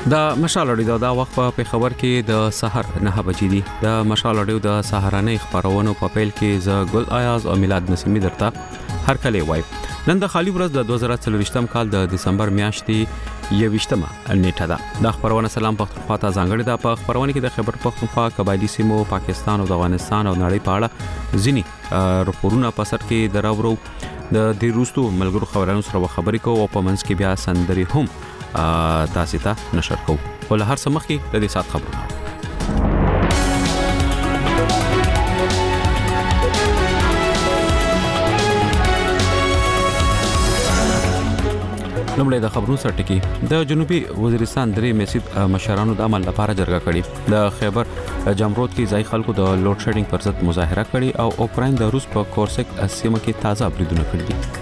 د مشال اړیو د وخت په خبر کې د سحر 9 بجې دي. د مشال اړیو د سحرانه خبرونو په پیل کې ز ګل آیاز او میلاد نسیمی درته هر کله وای. نن د خالی ورځ د 2023م کال د دسمبر میاشتې 21مه نیټه ده. د خبرونه سلام پختونخوا ته ځانګړي ده. په خبرونه کې د خبر پختونخوا قبایلی سیمو پاکستان او د افغانستان او نړۍ په اړه ځینی راپورونه په سر کې دراورو د روستو ملګرو خبرانو سره خبرې کوو او په منځ کې بیا سندري هم تاسو ته نشر کوو. ول هر څه مخکې د دې سات خبرونه. لومړی د خبرونو سره ټکی. د جنوبي وزیرستان درې میسید مشرانو د عمل لپاره جرګه کړې. د خیبر جمرود کې ځای خلکو د لوډ شیډینګ پر ضد مظاهره کړې او اوکراین د روس په کورسک سیمه کې تازه بریدونه کړي دي.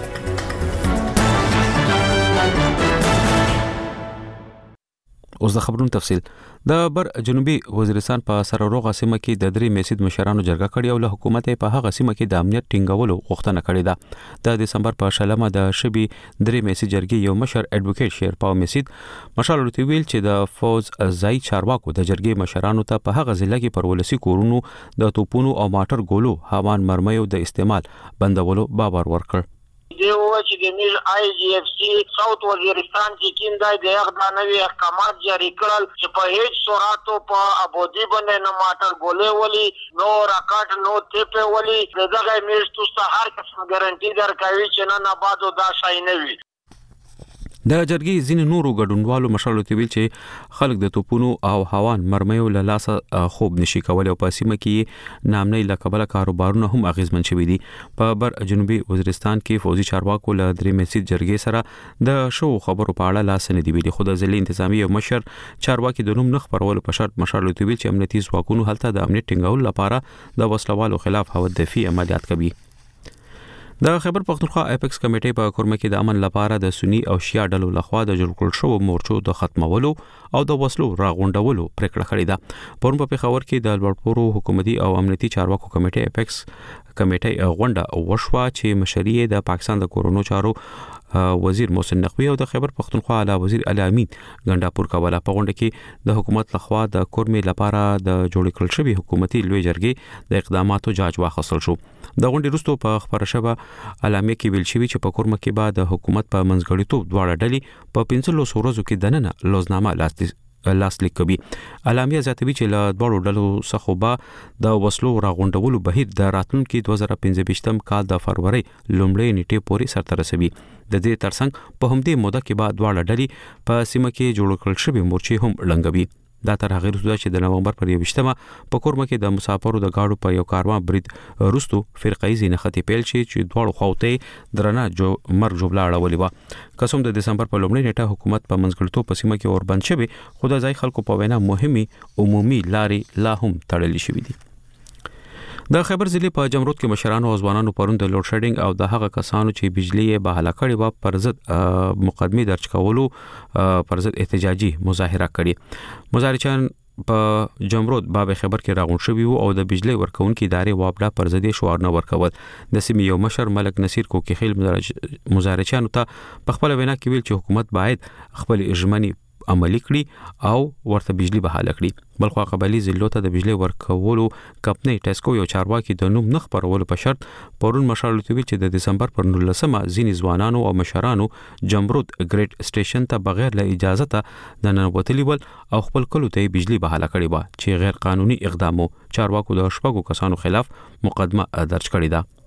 اوس د خبرونو تفصیل. د بر جنوبي وزیرستان په سرروغه سیمه کې د درې میسید مشرانو جرګه کړې او له حکومت په هغه سیمه کې د امنیت ټینګولو غوښتنه کړې ده. د دسمبر په شلمه د شبي درې میسید جرګې یو مشر اډوکیټ شیرپاو میسید مشال ورته ویل چې د فوز ځای چارواکو د جرګې مشرانو ته په هغه ځای کې پر ولسی کورونو د توپونو او ماټر ګولو هاوان مرمیو د استعمال بندولو باور ورکړ. دیو چې د میل آی جی اف سی ساوث وزیرستان کې کیندای د یغدا نوې احکامات جاری کړل چې په هیڅ صورتو په ابودی باندې نه ماټر ګولې ولي نو راکټ نو تپه ولي دغه میل تاسو هر قسم ګارانټي درکوي چې نه بادو دا شای نه وي. د جرګې ځین نورو ګډونوالو مشال ورته ویل چې خلک د توپونو او هاوان مرمیو له لاسه خوب نشي کولای او په سیمه کې نامنۍ لکبله کاروبارونه هم اغیزمن شوي دي. په بر جنوبي وزیرستان کې فوزي چارواکو له درې میسید جرګې سره د شو خبرو په اړه لاس نه دی ویلي. خو د ځلې انتظامی مشر چارواکي د نوم نه خبرولو په شرط مشال ورته ویل چې امنیتي ځواکونو هلته د امنیت ټینګولو لپاره د وسلوالو خلاف هوا دفاعي عملیات کوي. د خیبر پختونخوا اپیکس کمیټې په کورمه کې د امن لپاره د سنی او شیعه ډلو لخوا د جوړ کړل شو مورچو د ختمولو او د وسلو راغونډولو پریکړه کړې ده. پرون په پیښور کې د لوړپوړو حکومتي او امنیتي چارواکو کمیټې اپیکس کمیټې غونډه وشوه چې مشري د پاکستان د کورونو چارو وزیر محسن نقوی او د خیبر پختونخوا اعلی وزیر علي امین ګنداپور کوله. په غونډه کې د حکومت لخوا د کورمې لپاره د جوړ کړل شوی حکومتي لوی جرګې د اقداماتو جاج واخیستل شو. د غونډې وروسته په خبره شوه علامه کې ویل شوی چې په کورمه کې بعد د حکومت په منځګړیتوب دواړه ډلې په 15 ورځو کې دننه لوزنامه لاسلیک کوي. علامه زیاتوي چې له دوړو ډلو څخه به د وسلو راغونډولو بهیر د راتلونکي 2025م کال د فروری لومړۍ نیټې پورې سرته رسوي. د دې ترڅنګ په همدې موده کې بعد دواړه ډلې په سیمه کې جوړ کړل شوی مورچې هم لنګوي. دا تر هغه وروسته چې د نومبر پر 21مه په کورمه کې د مسافرو د گاډو په یو کاروان برید وروسته فرقایي زینختی پیل شي چې دواړو خواته درنه مرګ جوړه اړولې و. قسم د دسمبر په لومړۍ نیټه حکومت په منځګړیتوب په سیمه کې اوربند شوی خو د ځای خلکو په وینا مهمي عمومي لارې لا هم تړلې شوې دي. د خیبر ضلع په جمرود کې مشرانو او ځوانانو پرون د لوډ شیډینګ او د هغه کسانو چې بجلی یې بهاله کړې و پر ضد مقدمه درج کولو پر ضد احتجاجي مظاهره کړې. مظاهرچیان په جمرود باب خبر کې راغون شوی او د بجلی ورکونکو ادارې وابډا پر ضد شعار نه ورکول. د سیمې یو مشر ملک نصیر کوکیخیل مظاهرچیانو ته په خپل وینا کې ویل چې حکومت باید خپل اجمنی عملی کړي او ورته بجلی بحاله کړي. بلخو قبایلی ضلعو ته د بجلی ورکولو کمپنۍ ټیسکو یو چارواکي د نوم نه خبرولو په شرط پرون مشال ورته ویل چې د دسمبر پر 19مه ځینې ځوانانو او مشرانو جمرود ګریډ سټیشن ته بغیر له اجازه ته د ننوتلي ول او خپل کلو ته بجلی بحاله کړي و چې غیر قانوني اقدامو چارواکو د شپږو کسانو خلاف مقدمه درج کړې ده.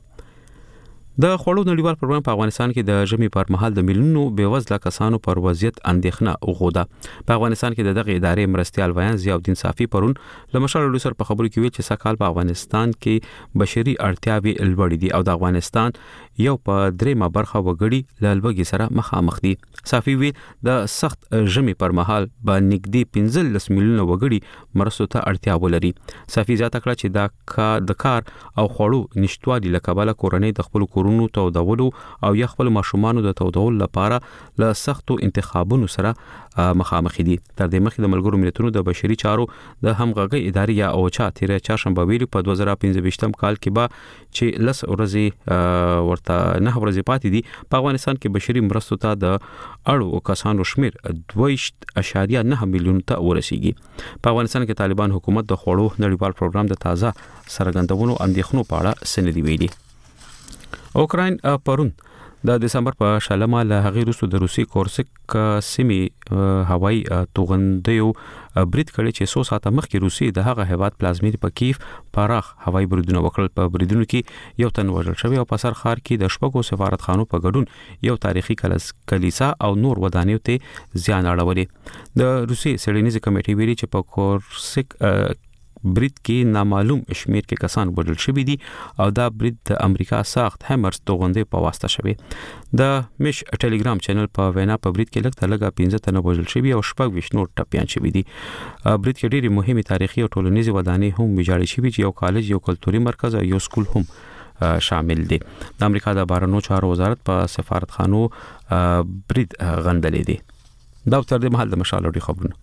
د خوړو نړیوال پروګرام په افغانستان کې د ژمي پر مهال د میلیونونو بیوزله کسانو پر وضعیت اندېښنه وغوده. په افغانستان کې دغه ادارې مرستيال ویان ضیاءالدین صافي پرون له مشال سره په خبرو کې ویل چې سکهال په افغانستان کې بشري اړتیاوې لوړې دي او د افغانستان یو په دریمه برخه وګړي له لوږې سره مخامخ دي. صافي وی د سخت ژمي پر مهال به نږدې 15 میلیونه وګړي مرستو ته اړتیا ولري. صافي زیاته کړه چې د کار او خوړو نشټوالي لکبله کورنۍ د خپل کور کورونو تودولو او یا خپل ماشومان د تودول لپاره له سختو انتخابونو سره مخامخ دي. تر دې مخکې د ملګرو ملتونو د بشري چارو د همغږي ادارې یا اوچا تیر چهارشنبه ویلي په 2015 کال کې به چې لس ورځې ورته 9 ورځې پاتې دي په افغانستان کې بشري مرستو ته د اړو کسانو شمیر 2.9 میلیون ته ورسیږي. په افغانستان کې طالبان حکومت د خوړو نړیوال پروګرام د تازه سرګندونو اندېښنو په اړه سندې ویلي. اوکراین پرون د دسمبر په شلمه له هغې وروسته د روسي کورسک سیمې هوایي توغندیو برید کړی چې 100 ساعته مخکې روسي د هغه هیواد پلازمینې په کیف پراخ هوایي بریدونه وکړل. په بریدونو کې یو تن وژل شوی او په سر ښار کې د شپږو سفارتخانو په ګډون یو تاریخي کلیسا او نور ودانیو ته زیان اړولی. د روسي سیډنیز کمیټې ویلي چې په کورسک برید کې نامعلوم شمیر کې کسان وژل شوي دي او دا برید د امریکا ساخت هیمرز توغندې په واسطه شوی. د مش ټلګرام چینل په وینا په برید کې لږ 15 تنه وژل شوي او 26 نور ټپيان شوي دي. برید کې ډېری مهمه تاریخي او ټولنیزه ودانۍ هم ویجاړې شوي چې یو کالج، یو کلتوري مرکز او یو سکول هم شامل دي. د امریکا د بهرنیو چارو وزارت په سفارتخانو برید غندلې دي. دا تر دې مهال د مشالوري خبرونه.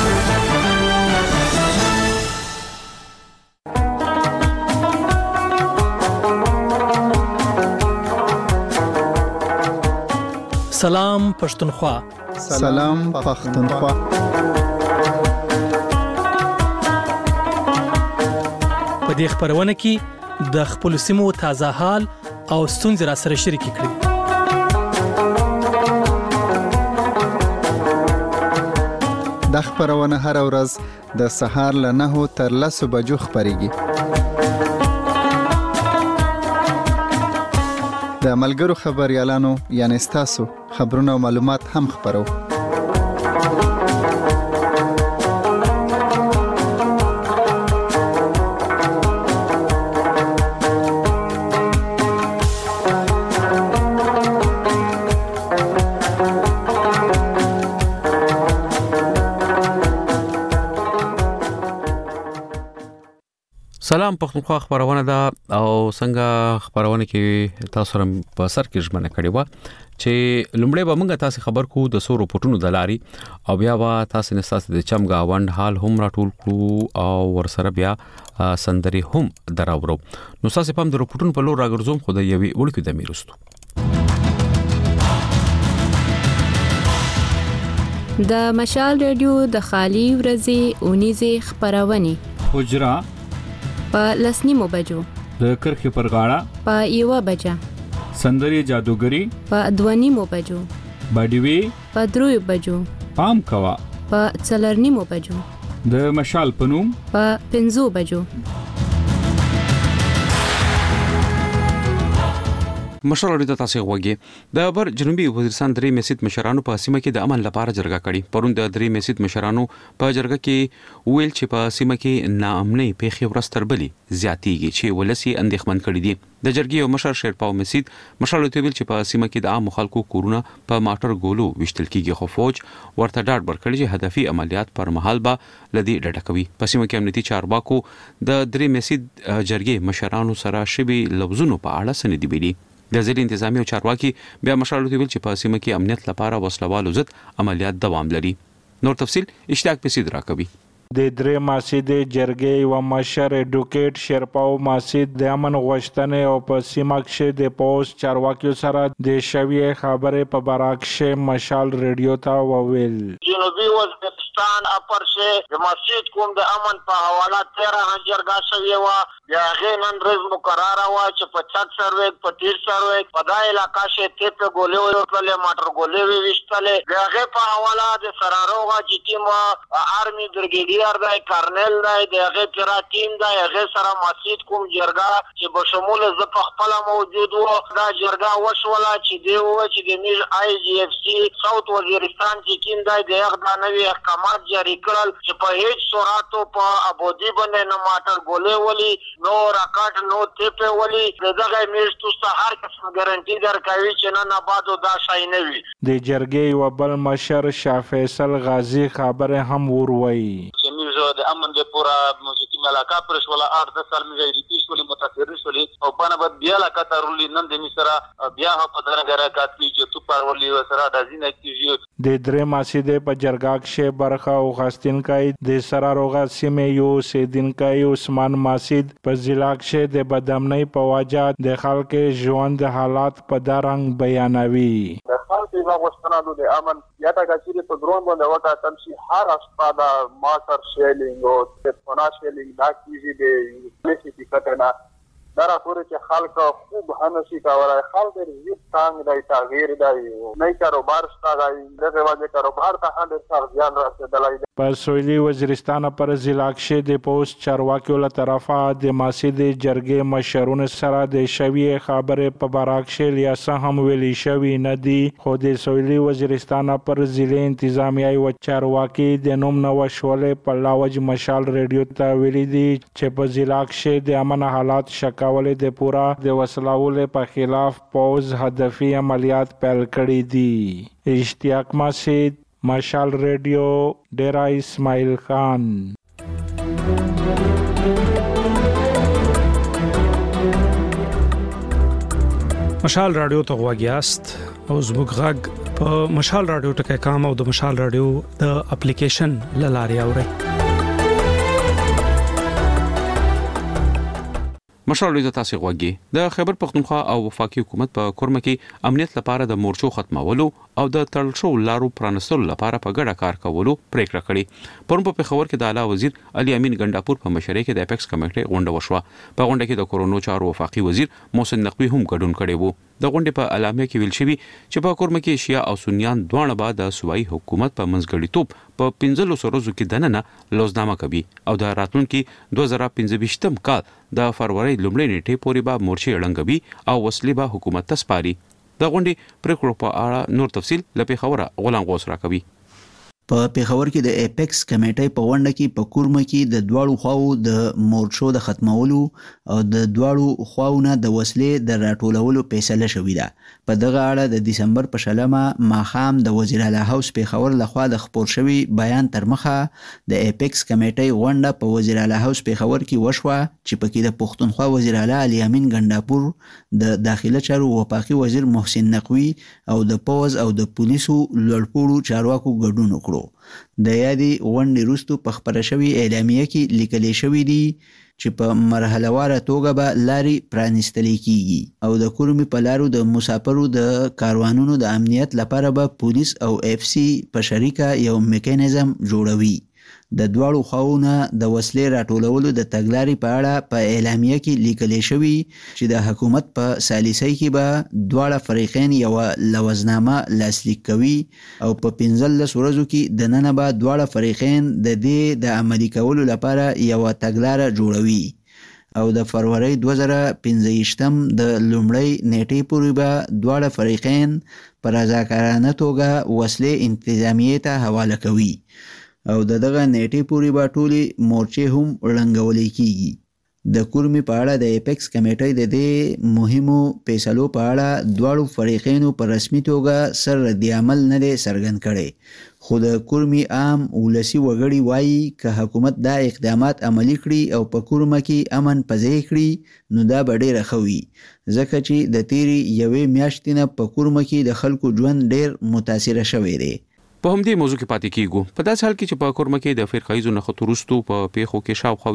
سلام پښتونخوا. سلام پښتونخوا. په دې خبرونه کې د خپل سیمو تازه حال او ستونزې را سره شریک کړئ. د خبرونه هر ورځ د سهار له 9 تر 10 بجو خبريږي. د ملګرو خبريالانو یعنی تاسو خبرونه او معلومات هم خبرو. سلام پښتونخوا خبرونه ده او څنګه خبرونه کې تاسو رم په سر کې ژمنه کړې و چې لومړی به موږ تاسو خبر کو د سورو پټونو د لاري او بیا به تاسو نه تاسو د چمګاوند حال هم راټول کړو او ورسره بیا سندري هم دراوړو. نو تاسو په هم د پټونو په لور راګرځوم خو د یوې وړکو د میرستو د مشال رادیو د خالي ورځې اونیزه خبرونه حجرا په لسنیمو بجو د کرخي پر غاړه په یوه بجه سندري جادوګری په دوانیمو بجو باډیوي په دروي بجو پام کوا په څلرنیمو بجو د مشال پنوم په 5 بجو. مشالوري ته تاسو غوږی د بر جنوبي وزیرستان درې میسید مشرانو په سیمه کې د امن لپاره جرګه کړې. پرون د درې میسید مشرانو په جرګه کې ویل چې په سیمه کې ناامنۍ پیښې ورستربلي زیاتېږي چې ولسی اندېښمن کړي دي. د جرګې یو مشر شیرپاو میسید مشالوري ته ویل چې په سیمه کې د عام خلکو کورونه په ماټر ګولو وشتل کېږي خو فوج ورته ډاډ ورکړي چې هدفي عملیات پر مهال به لدی ډډه کوي. په سیمه کې امنیتي چارواکو د درې میسید جرګې مشرانو سره شبي لفظونو په اړه سندې ویلي. د ځینې انتظامی او چارواکي بیا مشالوري ویل چې په سیمه کې امنیت لپاره وسلوالو ضد عملیات دوام لري. نور تفصيل اشتیاق پسید راکوي. د درې ماسید جرګې و مشر اډوکیټ شیرپاو ماسید د امن غوښتنې او په سیمه کې د پوس چارواکیو سره د شوی خبره په براکشه مشال رادیو ته وویل. جنوبي وزیرستان اپرشه د مسجد کوم د امن په حواله 13 جرګه شوی و بیا غینن رز مقرره و چې په چت سرویک په تیر سرویک په دای علاقہ شه ته په ګولې ورکړلې ماټر ګولې وشتلې بیا غه په حواله د سراروغه چې ټیم آرمي برګیډیر دی کارنل دی دغه تیرا ټیم دی هغه سره مسجد کوم جرګه چې په شمول ز په خپل موجود و دا جرګه وشوله چې دی و چې د میل آی جی اف سی ساوث وزیرستان چې کیم دی د اقدامي احکامات جاری کړل چې په هیڅ صورت په ابودی باندې نه ماټر ګولې ولي نو راکټ نو ټیپ ولي دغه میشتو هر قسم ګارانټي درکوي چې نه آبادو دا شای نه وي. د جرګې و بل مشر شاه فیصل غازی خبره هم وروي. چې موږ د امن د پورا موجودي ملاقه پرش ولا 8 سال موږ ریپیټ ولې متاثر شولې او په نه بد بیا لا کترولې نن د مصر بیا په درګه راکاتي چې تو پر ولې سره د ځینې کیږي د درې ماسیده په جرګاکشه برخه او خاستینکای د سراروغه سیمه یو سیدینکای عثمان ماسید په ضلعکشه د بدامنۍ په واجه د خلک ژوند حالات په دارنګ بیانوي اینا غوښتنه د امن یا تا کچې په درون باندې وکړه تمشي هر اسپاده ماټر شیلینګ او تلفون شیلینګ دا کیږي د میسي کټنا دا پورې چې خلک خوب هنسي کاوه خلک یې څنګه د تغییر دی نه کاروبار ستاسو دغه وجه کاروبار ته هم ډېر ځان رسېدلی په سویلي وزیرستان پر ضلعکشه د پوسټ چارواکیو له طرفه د ماسید جرګې مشرونو سره د شوی خبره په باراکشه لیاسه هم ویلي شوی نه دی خو د سویلي وزیرستان پر ضلع انتظامیه او چارواکي د نوم نو شولې په لاوج مشال ریډیو ته ویلي دي چې په ضلعکشه د امن حالات شکاولې د پورا د وسلواو په خلاف پوز هدفي عملیات پیل کړي دي اشتیاق ماسید مشال ریډیو ډیرا اسماعیل خان مشال رادیو ته غواګیاست او زموږ غږ په مشال رادیو ټکي کام او د مشال رادیو د اپلیکیشن لاري اوري مشال رادیو تاسو غواګي د خیبر پختونخوا او وفاقي حکومت په کورمه کې امنیت لپاره د مورچو ختمولو او د تړل شو لارو پرانستلو لپاره په ګډه کار کولو پریکړه کړې پرون په پیښور کې د اعلی وزیر علي امین ګنداپور په مشرۍ کې د اپیکس کمیټې غونډه وشوه په غونډه کې د کورونو چارو وفاقي وزیر محسن نقوی هم ګډون کړی وو د غونډې په اعلامیه کې ویل شوی چې په کورمه کې شیا او سنیان دوه بعد د صوبایي حکومت په منځګړیتوب په 15 ورځو کې دننه لوزنامه کوي او د راتلونکي 2025م کال د فروری لومړۍ نیټې پورې به مورچې اړنګوي او وسلې به حکومت ته سپاري د غونډې پریکړو په اړه نور تفصیل لپاره خبره غلام غوث راکوي په پیښور کې د اپیکس کمیټې په غونډه کې په کورمه کې د دواړو خواو د مورچو د ختمولو او د دواړو خواونه د وسلې د راټولولو فیصله شوې ده په دغه اړه د دسمبر په شلمه ماخام د وزیر اعلی هاوس پیښور لخوا د خبر شوی بیان تر مخه د اپیکس کمیټې غونډه په وزیر اعلی هاوس پیښور کې وشوه چې پکې د پښتونخوا وزیر اعلی علي امین ګنداپور د داخله چارو وفاقي وزیر محسن نقوی او د پوز او د پولیسو لوړپوړو چارواکو ګډون وکړو د یادي غونډې وروسته په خبره شوی اعلامیه کې لیکل شوی دی چې په مرحله واره توګه به لاري پرانستل کیږي او د کورمي په لارو د مسافرو د کاروانونو د امنیت لپاره به پولیس او اف سی په شریکه یو میکانیزم جوړوي د دواړو خواونه د وسلې راټولولو د تګلارې په اړه په اعلامیه کې لیکل شوی چې د حکومت په سالیسۍ کې به دواړه فریقین یو لوزنامه لاسلیک کوي او په 15 ورځو کې د نن به دواړه فریقین د دې د عملي کولو لپاره یو تګلارې جوړوي او د فروری 2015م د لومړۍ نیټې پورې به دواړه فریقین پر رضاکارانه توګه وسلې انتظامیه ته حواله کوي او دغه نیټې پورې به ټولې مورچې هم ړنګولې کیږي د کورمي په اړه د اپیکس کمیټې د دې مهمو فیصلو په اړه دواړو فریقینو په رسمي توګه سر رد عمل نه څرګند کړي خو د کورمي عام ولسی وګړي وایي که حکومت دا اقدامات عملی کړي او په کورمه کې امن پځای کړي نو دا به ډېر ښه وي ځکه چې د تیری یوې میاشتې نه په کورمه کې د خلکو ژوند ډېر متاثر شوی دی په همدې موضوع کې پاتې کیږو په داسې حال کې چې په کورمه کې د فرقایزو نخښتو وروسته په پیښو کې شاوخوا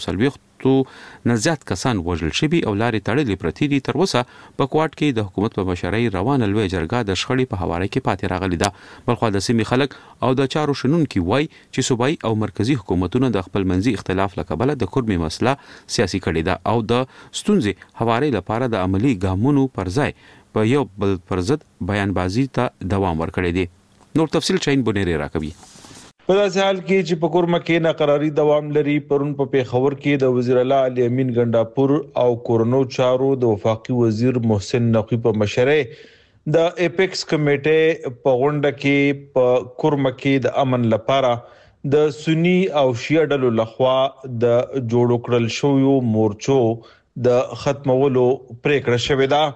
140 نه زیات کسان وژل شوي او لارې تړلې پرتې دي تر اوسه په کوټ کې د حکومت په مشرۍ روانه لوی جرګه د شخړې په حواله کې پاتې راغلي ده بلخو د سیمې خلک او د چارو شنونکي وای چې صوبایي او مرکزی حکومتونه د خپل منځي اختلاف لکبله د کورمي مسله سیاسي کړي ده او د ستونزې حواله لپاره د عملی ګامونو پر ځای په یو بل پرځد بیان بازی ته دوام ورکړي دي نور تفصیل چاین بنيري راکوي په داسې حال کې چې په کورمه کې ناقراری دوام لري پرون په پیښور کې د وزیر اعلی علي امین ګنداپور او کورونو چارو د وفاقي وزیر محسن نقوی په مشرۍ د اپیکس کمیټې په غونډه کې په کورمه کې د امن لپاره د سنی او شیعه ډلو لخوا د جوړ کړل شویو مورچو د ختمولو پریکړه شوې ده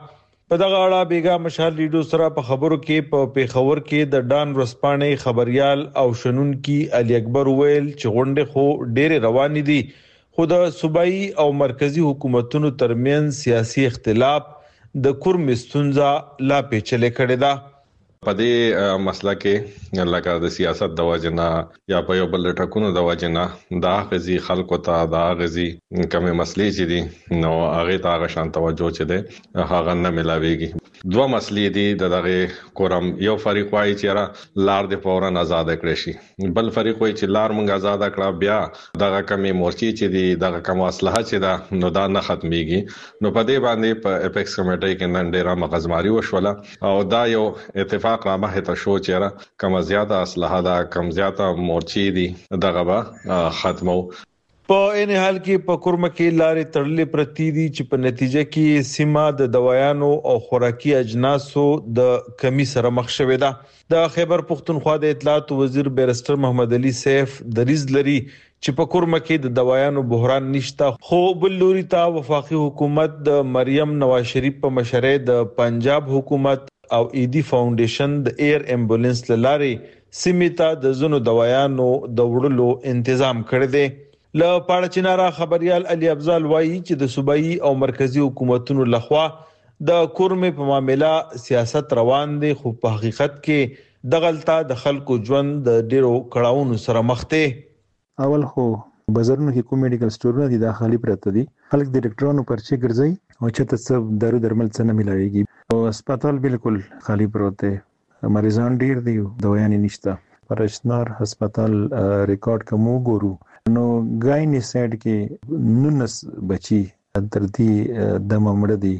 په دغه اړه بیګا مشال ریډیو سره په خبرو کې په پیښور کې د ډان ورسپانې خبريال او شنونکي علي اکبر ویل چې غونډه خو ډېر روان دي خو د صوبایي او مرکزی حکومتونو ترمنځ سیاسي اختلاف د کورم ستونزه لا پیچلې کړې ده. په دې مسله کې لکه د سیاست د وجنه یا په یو بل ټکونو د وجنه دا غزي خلکو ته دا غزي کومه مسلې چې دي نو هغه ته هغه شان توجه چي دي هغه نه ملاويږي. دوه مسلې دي دغه کورم یو فریق وایي چې را لار د فورن آزاد کړي شي بل فریق وایي چې لار مونږ آزاد کړه بیا دغه کمی مورچې چې دي دغه کوم اصلاح چې دا نو دا نه ختميږي. نو په دې باندې په اپیکس کمیټې کې نن ډیره مغزماري وشوله او دا یو اتفاق را مخه ته شو چې را کم زیاته اصلاح دا کم زیاته مورچې دي دغه به ختمو. په ان حال کې په کورم کې لارې تړلې پرتی دي چې په نتیجه کې سیمه د دوايانو او خوراکي اجناسو د کمی سره مخ شوې ده. د خیبر پختونخوا د اطلاعات وزیر بیرستر محمد علي سیف دریز لري چې په کورم کې د دوايانو بحران نشته خو بل لوري ته وفاقي حکومت د مریم نواز شریف په مشرۍ د پنجاب حکومت او ایدی فاونډیشن د ایر امبولانس لارې سیمه د زونو دوايانو د وړلو تنظیم کړی دی. له پاړچینارا خبريال علي افضل وایي چې د صوبایي او مرکزی حکومتونو لخوا د کورمې په معاملې سیاست روان دي خو په حقیقت کې دغلطه د خلکو ژوند د ډیرو کړهونو سره مخ ته. اول خو بازارونو کې کوم میډیکل سٹورونه دي د خالی پرته دي خلک د ډاکټرانو پرچې ګرځي او چې تاسو دارو درمل څه نه ملایږي او هسپتال بالکل خالی پروته مریضان ډیر دي دوايان نشته. پرشنار هسپتال ریکارډ کوم ګورو نو غایني سایډ کې 19 بچي تر دې د ممړ دي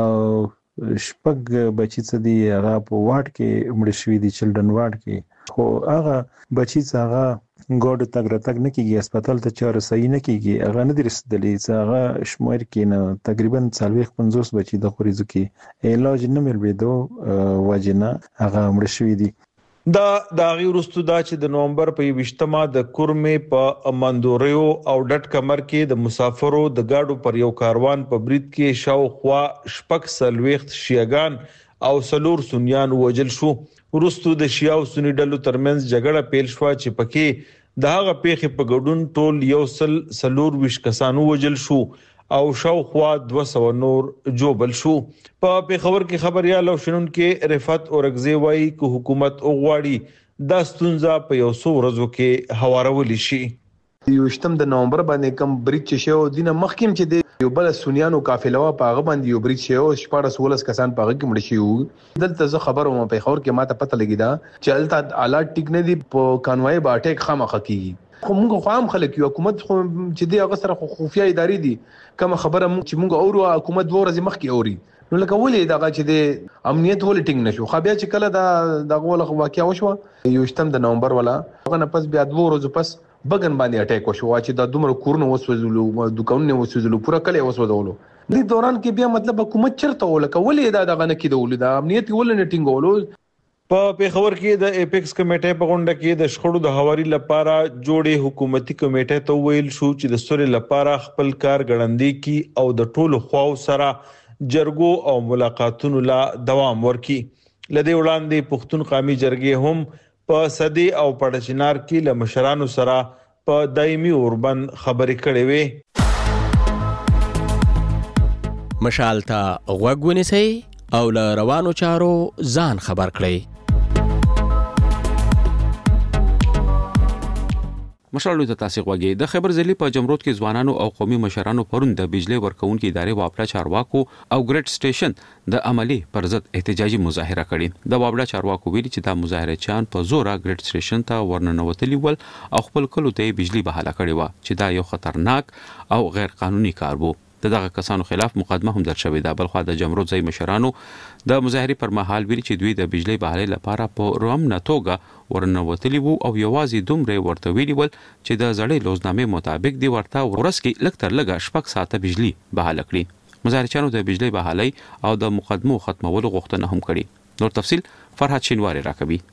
او شپږ بچي څه دي هغه په واټ کې مړ شوي دي چلډرن واټ کې خو هغه بچي څه هغه ګوډ تک راتګ نه کیږي هسپتال ته چاره صحیح نه کیږي هغه نه درسدلې څه هغه شمیر کې نه تقریبا 40-50 بچي د خوريزو کې علاج نه ملويدو وجنه هغه مړ شوي دي. دا غي ورستو دا چې د نومبر په 20مه د کورمې په مندوریو او ډټ کمر کې د مسافرو د گاډو پر یو کاروان په برید کې شاوخوا شپږ سلويخت شیعاګان او سلور سنیان وجل شو. ورستو د شیعه او سنی ډلو ترمنځ جګړه پیل شو چې پکې د هغه پیښې په ګډون ټول یو سلور ویش کسانو وجل شو او شاوخوا 200 نور جوبل شو. په پیښور کې خبريال او شنونکي رفعت اورغزي وایي چې حکومت اوغواړي د ستونزه په یو څو ورځو کې هوارول شي. یو شتم د نومبر باندې کم بریچ شو دینه مخکیم چې د یو بل سنیانو قافله وا په هغه باندې یو بریچ شو 14 کسان په هغه کې مړ شي. دلته زه خبرم په پیښور کې ماته پته لګی دا چې الته حالات ټیک نه دي په کانوای با اٹیک خامخ کیږي خو موږ خو هم خلک یو حکومت خو چې دی هغه سره خفیا اداري دي کوم خبره چې موږ اورو حکومت دوه ورځې مخکې اوري نو لکه ولې دغه چې د امنیت ولټینګ نشو خو بیا چې کله د غول واقعیا وشو یو شتم د نومبر ولا هغه نه پس بیا 2 ورځې پس بګن باندې اٹیک وشو چې د دومره کورونه وسوځلو دکانونه وسوځلو پورا کله وسوځولو دې دوران کې بیا مطلب حکومت چرته ولکه ولې دغه نه کېدول د امنیت ولټینګ ولول. په پیښور کې د اپیکس کمیټې په غونډه کې د شخړو د هواري لپاره جوړې حکومتي کمیټې ته ویل شو چې د سولې لپاره خپل کار غړندې کی او د ټولو خواو سره جرګو او ملاقاتونو لا دوام ورکړي. لدې وړاندې پښتون قومي جرګې هم په صدې او پړچنار کې له مشرانو سره په دایمي اوربند خبرې کړې وې. مشال ته غوږ ونیسئ او له روانو چارو ځان خبر کړئ. مشالو ته تاسو غوږی د خبر ځلی په جمرود کې ځوانانو او قومي مشرانو پرون د بجلی ورکونکو ادارې واپلا چارواکو او ګریډ سټیشن د عملی پر ضد احتجاجي مظاهره کړې. د واپلا چارواکو ویلي چې دا مظاهره چان په زوره ګریډ سټیشن ته ورننوتلی ول او خپل کلو ته بجلی بحاله کړې و چې دا یو خطرناک او غیر قانوني کار وو. دغه کسانو خلاف مقدمه هم درج شوې ده. بلخو د جمرود ځای مشرانو د مظاهره پر مهال ویلي چې دوی د بجلی بحالې لپاره په رومنه توګه ورننوتلی وو او یوازې دومره ورته ویلي ول چې د زړې لوزنامې مطابق دی ورته ورس کې لکتر لګه شپږ ساعته بجلی بحاله کړي. مظاهرچیانو د بجلی بحالۍ او د مقدمو ختمولو غوښتنه هم کړې. نور تفصيل فرحت شینواری راکوي.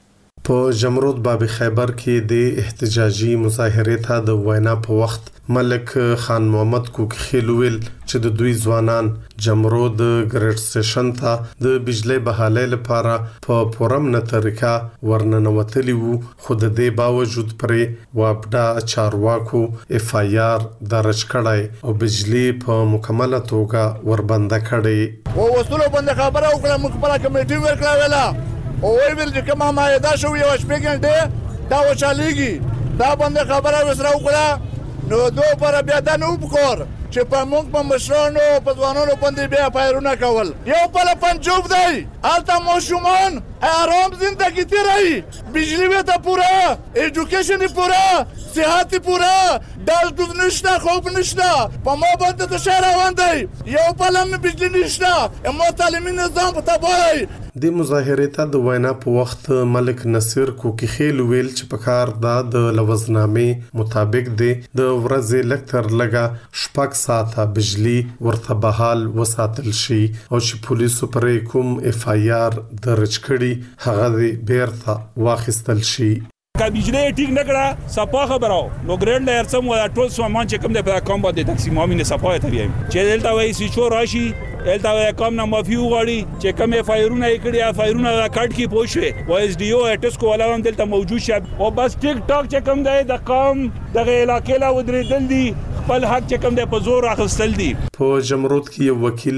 په جمرود باب خیبر کې د احتجاجي مظاهرې ته د وینا په وخت ملک خان محمد کوکخیل ویل چې د دوی ځوانان جمرود ګریډ سټیشن ته د بجلی بحالۍ لپاره په پرمنه طریقه ورننوتلی وو، خو د دې باوجود پرې وابډا چارواکو اف آی آر درج کړی او بجلی په مکمله توګه وربنده کړی. او وسلو باندې خبره وکړه، مخبره کمیټي ورکړه ویلا او ویل چې کومه مایده شو یو شپږ غنټه دا وچالېږي، دا باندې خبره وسره وکړه نو دوه پر بیا د نو وکړ چې په موږ په مشرانو په ځوانانو باندې بیا فایرونه کول. یو بل پنجوب دی الته ماشومان آرام زندگی تیرای، بجلی وته پورا، ایجوکیشن پورا، صحت پورا، دال دود نشته، خوب نشته، په ما باندې ته شهر روان دی، یو بل هم بجلی نشته، اما تعلیمي نظام په تباهی. د مظاهرې ته د وینا په وخت ملک نصیر کوکخیل ویل چې په کار د لوزنامې مطابق دی د ورځې لکتر لګه شپږ ساعته بجلی ورته بحال وساتل شي او چې پولیسو پر کوم اف آی آر درج کړي هغه بیرته واخیستل شي. که بجلی ټیک نه کړه صفا خبرو نو ګریډ لیر سم ولا ټول سامان چې کوم د په کوم باندې تقسیم امینه صفا ته ویم چې دلته وای سی چور راشي دلته کوم نه مافي وغړي چې کوم فایرونه کړي فایرونه کټ کی پوښوي و اس ډي او اټس کو ولا هم دلته موجود شه او بس ټیک ټاک چې کوم د قوم د علاقې لا ودرېدل دي خپل حق چې کوم د په زور اخستل دي. په جمرود کې وکیل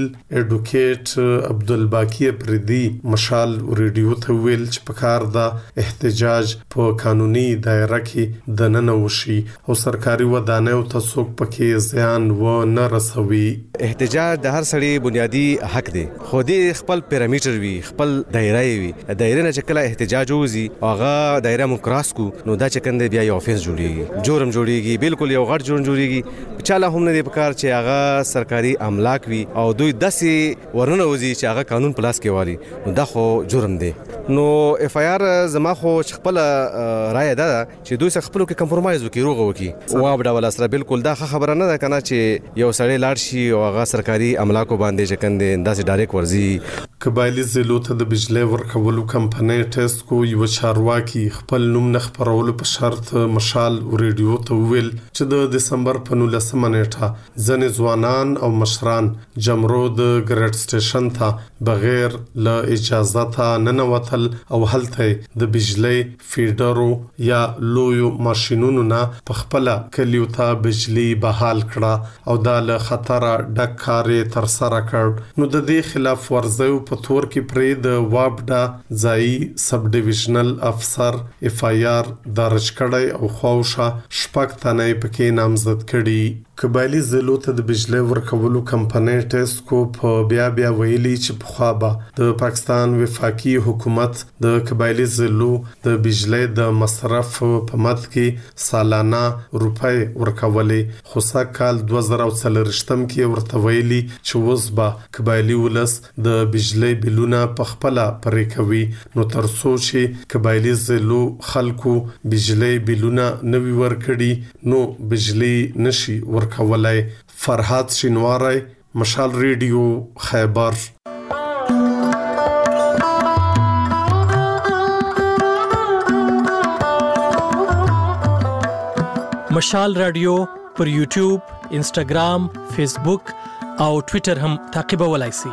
اډوکیټ عبدالباقی پردي مشال ریډیو ته ویل چې په کار د احتجاج په قانوني دایره کې د نن وشي او سرکاري ودانیو ته څوک پکې زیان و نه رسوي. احتجاج د هر سړي بنیادی حق دی، خو دې خپل پیرامیټر وي، خپل دایره وي، دایره نه چې کله احتجاج وزي هغه دایره مو کراس کو نو دا چې کنده بیا یو افنس جوړیږي، جرم جوړیږي، بالکل یو غټ جرم جوړیږي. چاله هم نه دی پکار چې هغه سرکاري املاک وي او دوی داسې ورننه وزي چې هغه قانون پلاس کې والی نو دا خو جرم دی. نو اف آی آر زما خو خپل رائے ده چې دوی سره خپل کې کمپرمایز وکړي، روغه وکړي او ابدا ول سره بالکل دا خبره نه ده کنه چې یو سړی لاړ شي او هغه سرکاري املاکو باندې چې کنده انداز ډایرک ورزي. قبایلی ضلعو ته د بجلی ورکولو کمپنۍ ټیسکو یو چارواکي خپل نوم نه خبرولو په شرط مشال ریډیو ته ویل چې د دسمبر په 19 نیټه ځنې ځوانان او مشران جمرود ګریډ سټیشن ته بغیر له اجازه ته ننوتل او هلته د بجلی فیډرو یا لویو ماشینونو نه په خپل کلیو ته بجلی بحال کړه او دا له خطر ډک کار تر سره کړ. نو د دې خلاف ورزیو په تور کې پرې د وابډا ځای سب ډیویژنل افسر اف آی آر درج کړی او خوښه شپږ تنه پکې نامزد کړي. قبایلی ضلعو ته د بجلی ورکولو کمپنۍ ټیسکو په بیا ویلي چې په خوا به د پاکستان وفاقي حکومت د قبایلی ضلعو د بجلی د مصرف په مد کې سالانه روپۍ ورکولې، خو سږ 2024 کې ورته ویلي چې اوس به قبایلی ولس د بجلی بلونه په خپل پرې کوي. نو تر څو چې قبایلی ضلعو خلکو بجلی بلونه نوي ورکړي نو بجلی نشي ورکولای. فرحات شینواری، مشال ریډیو، خیبر. مشال رادیو پر یوټیوب، انسټاګرام، فیسبوک او ټوئیټر هم تعقیبولای شئ.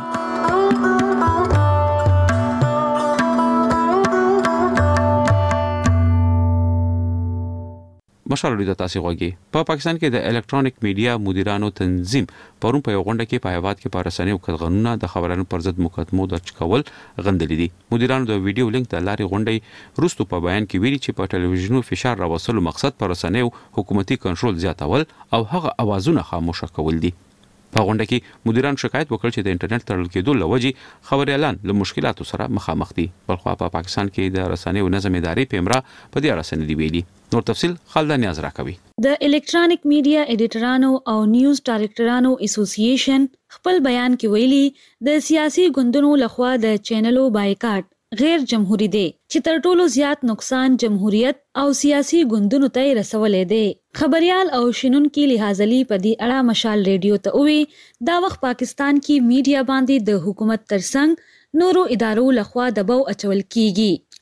مشال ریډیو تاسو غوږی په پاکستان کې د الکترونیک میډیا مدیرانو تنظیم پرون په یو غونډه کې په هیواد کې پارسنۍ او قانونونه د خبرونو پر ضد مقدمو درج کول غندلې دي. مدیرانو د ویډیو لینک د لارې غونډې وروسته په بیان کې ویلي چې په ټلویزیونو فشار راوستلو مقصد پارسنۍ او حکومتي کنټرول زیاتول او هغه اوازونه خاموشه کول دي. په غونډه کې مدیران شکایت وکړ چې د انټرنیټ تړل کېدو لوجې خبريالان له مشکلاتو سره مخامخ دي. بلخو په پاکستان کې د رسنیو نظم اداري پیمرا په دې اړه سندې ویلي. نور تفصيل خالد نیاز راکوي. د الکترونیک میډیا ایډیټرانو او نیوز ډایرکټرانو اسوسییشن خپل بیان کې ویلي د سیاسي ګوندونو لخوا د چینلو بایکاټ غیر جمهوری دی چې تر ټولو زیات نقصان جمهوریت او سیاسي ګوندونو ته رسولې دی. خبريال او شنونکو لحاظلی په دې اړه مشال ریډیو ته وی دا وخت پاکستان کې میډیا باندې د حکومت ترڅنګ نورو ادارو لخوا دباو اچول کیږي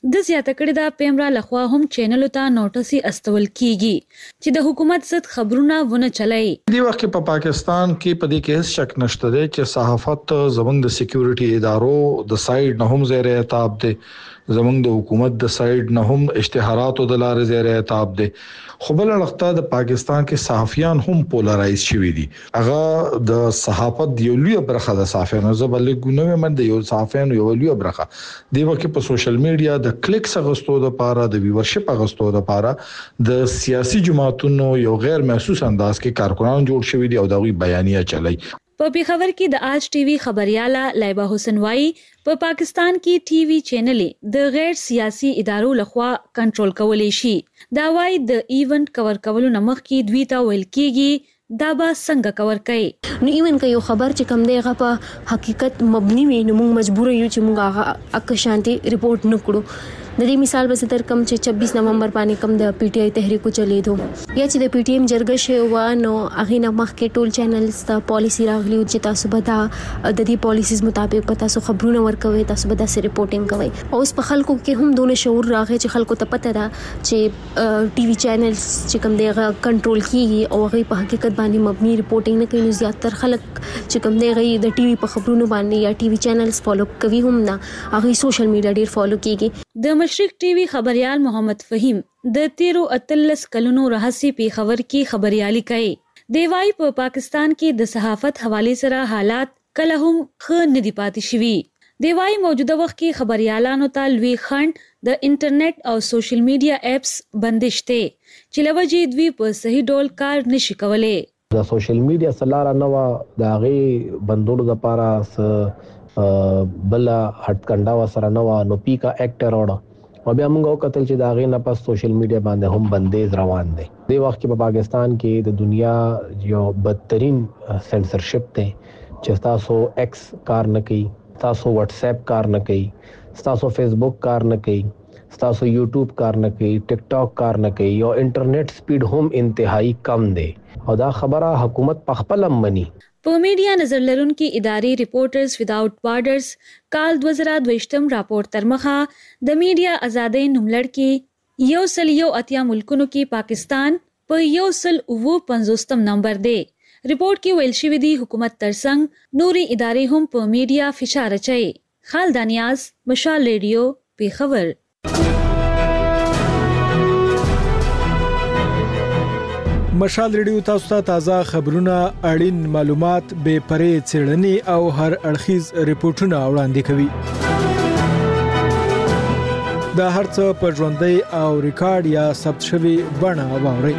د زیاته کړې دا پیمرا لخوا هم چینل ته نوټسي استول کیږي چې د حکومت ضد خبرونه ونه چلای. دی وخت په پاکستان کې په دې کې هیڅ شک نشته دی چې صحافت زموږ د سکیورټي ادارو د سایډ نه هم زیر اعتاب دی، زموږ د حکومت د سایډ نه هم اشتهاراتو د لارې زیر اعتاب دی. خو بل اړخته د پاکستان کې صحافیان هم پولرایز شوي دي. هغه د صحافت یو لوی برخه د صحافیانو زبلې ګونوي من د یو صحافیانو یو لوی برخه دی وکه په سوشل میډیا د کلیکس غستو د پاره د ویورشپ غستو د پاره د سیاسي جماعتونو یو غیر محسوس انداز کې کارکونان جوړ شوي دي او دغه بیانیه چلای. په پیښور کې د آج ټي وي خبرياله لایبا حسین وايي په پاکستان کې ټي وي چینلې د غیر سیاسي ادارو لخوا کنټرول کولای شي. دا وايي د ایونت کور کولو نمخ کې دوی ته ویل کېږي دا به څنګه کور کوي. نو ایون که یو خبر چې کم دی هغه په حقیقت مبني وي نو موږ مجبور یو چې موږ هغه اک شانتي رپورټ نکړو. د دې مثال به ستر کم چې 26 نومبر باندې کم د پی ټی آی تحریک چلې دو یا چې د پی ټی ایم جرګه شو نو اغه نه مخ کې ټول چینلز ته پالیسی راغلی چې تاسو به د دې پالیسیز مطابق پتا سو خبرونه ورکوي، تاسو به د ریپورټینګ کوي. اوس په خلکو کې هم دونه شعور راغی چې خلکو ته پته ده چې ټي وي چینلز چې کم دی کنټرول کیږي او هغه په حقیقت باندې مبني ریپورټینګ نه کوي. زیاتره خلک چې کم دی غي د ټي وي په خبرونو باندې یا ټي وي چینلز فالو کوي هم نه، هغه سوشل میډیا ډیر فالو کیږي. د مشرق ټي وي خبريال محمد فهیم د 13 کلونو راهسي پیښور کې خبريالي کوي. دی وايي په پاکستان کې د صحافت حواله سره حالات کله هم ښه نه دي پاتې شوي. دی وايي موجوده وخت کې خبريالانو ته لوی خنډ د انټرنیټ او سوشل میډیا اپس بندش ته چې لوجې دوی په صحیح ډول کار نشي کولای. د سوشل میډیا سلاره نو د هغه بندولو لپاره بل هټ کنډا وسره نو نو پیکا اکټر وړه او بیا موږ وکتل چې دا غي نه پس سوشل میډیا باندې هم بندیز روان دي. د وخت کې په پاکستان کې د دنیا یو بدترین سنسرشپ ته چې تاسو ایکس کار نه کوي، تاسو واتس اپ کار نه کوي، تاسو فیسبوک کار نه کوي، تاسو یوټیوب کار نه کوي، ټیک ټاک کار نه کوي او انټرنیټ سپیډ هم انتهایی کم دی او دا خبره حکومت په خپل مني. په میډیا نظر لرونکي ادارې ریپورټرز وداوټ بارډرز کال 2022 راپور تر مخه د میډیا ازادۍ نوملړ کې 180 ملکونو کې پاکستان په 155 نمبر دی. ریپورت کې ویل شوی دی حکومت ترڅنګ نوري ادارې هم په میډیا فشار اچي. خالد نیاز، مشال ریډیو، پیښور. مشال ریډیو تاسو ته تازه خبرونه، اړین معلومات، بے پرې څېړنې او هر اړخیز ریپورتونه وړاندې کوي. دا هرڅه په ژوندۍ او ریکارډ یا ثبت شوی بڼه واورئ.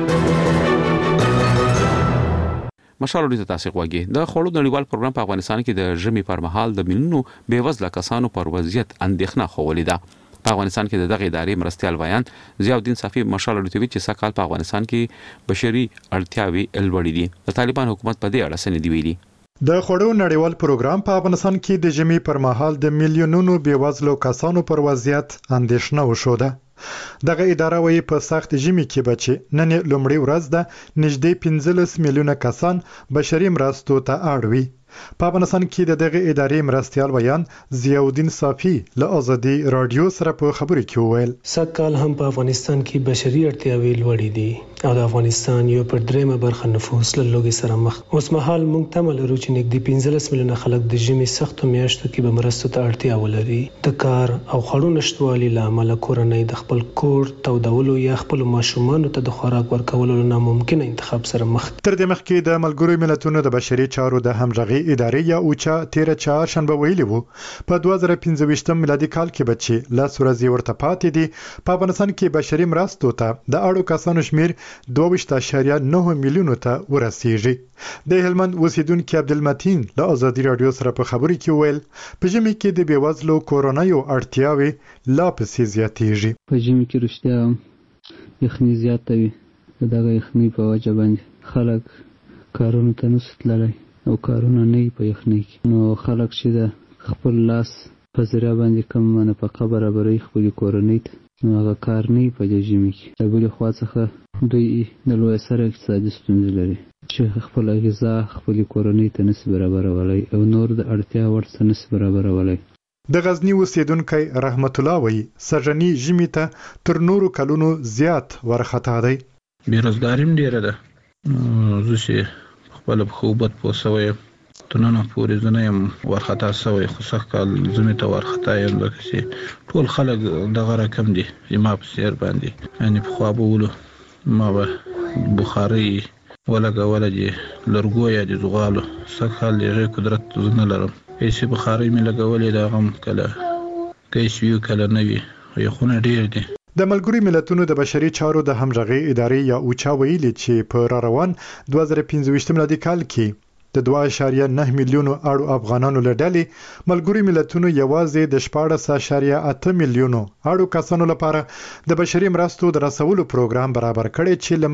مشال ریډیو تاسو غواګي د خړو نړیوال پروګرام په افغانستان کې د ژمي پر مهال د مليونو بیوزله کسانو پر وضعیت اندېښنه خوولې ده. په افغانستان کې دغه ادارې مرستيال بیان ضیاءالدین صافی مشال ریډیو چې سکهال په افغانستان کې بشري اړتیاوي لوړې دي. د طالبان حکومت په دې اړه څه دی ویلي؟ د خړو نړیوال پروګرام په افغانستان کې د ژمي پر مهال د میلیونونو بیوزلو کسانو پر وضعیت اندېښنه وشوده. دغه اداره وايي په سخت ژمي کې بچي نن لومړی ورځ ده نږدې 15 میلیونه کسان بشري مرستو ته اړ وي. په افغانستان کې دغه ادارې مرستيال بیان ضیاءالدین صافی له ازادي رادیو سره په خبرو کې وویل سکهال هم په افغانستان کې بشري اړتیاوې لوړې دي او د افغانستان یو پر دریمه برخه نفوس له لوګي سره مخ. اوس مهال موږ تمه لرو چې نږدې 15 میلیونه خلک د ژمي سختو میاشتو کې به مرستو ته اړتیا ولري. د کار او خړو نشټوالي لامل کورنۍ د خپل کور تودولو یا خپل ماشومانو ته د خوراک ورکولو ناممکن انتخاب سره مخ. تر دې مخکې د ملګرو ملتونو د بشري چارو د همغږي ادارې یا اوچا 13 شنبه ویلي وو په 2015 میلادي کال کې بچي لاس ورځې ورته پاتې دي. په افغانستان کې بشري مرستو ته د اړو کسانو شمیر 22.9 میلیونو ته ورسیږي. د هلمند اوسیدونکو عبدالمتین له ازادي رادیو سره په خبرو کې ویل په ژمي کې د بیوزلو کورونیو اړتیاوې لا پسې زیاتېږي. په ژمي کې رښتیا یخني زیاته وي. دغه یخني په وجه باندې خلک کارونو ته نشي تللی او کارونه نه په یخنۍ کې نو خلک چې د خپل لاس په ذریعه باندې کوم نفقه برابري خپل کورنۍ ته نو هغه کار نه په ژمي کې. د بلې خوا څخه دوی د لوی سره اقتصادي ستونزې لري چې خپل غذا خپل کورنۍ ته نشي برابرولای او نور د اړتیا وړ څه نشي برابرولای. د غزنی اوسیدونکو رحمت الله وایي سرجنی ژمي ته تر نورو کلونو زیات ورخطا دی. بیروزګاریم ډیره ده. زه چې خپل خوبت پوسوي تنه پورې زنه يم ورخطا سوی خو څخه کال زمي ته ورخطا یم لکه چې ټول خلک دغه رقم دي ما په سیر باندې یعنی په خو بولو ما به بخاري ولګه ولګي لرګو یا د زغالو څخه لري قدرت زنه لرم هیڅ بخاري مې لګولې دا غم کله کیسیو کله نوي خو نه ډیر دي. د ملګري ملتونو د بشري چارو د همغږي ادارې یا اوچا ویلي چې په روان 2015 میلادي کال کې د 2.9 میلیونو اړو افغانانو لړلې ملګري ملتونو یوازې د 14.8 میلیونو اړو کسانو لپاره د بشري مرستو د رسولو پروګرام برابر کړي چې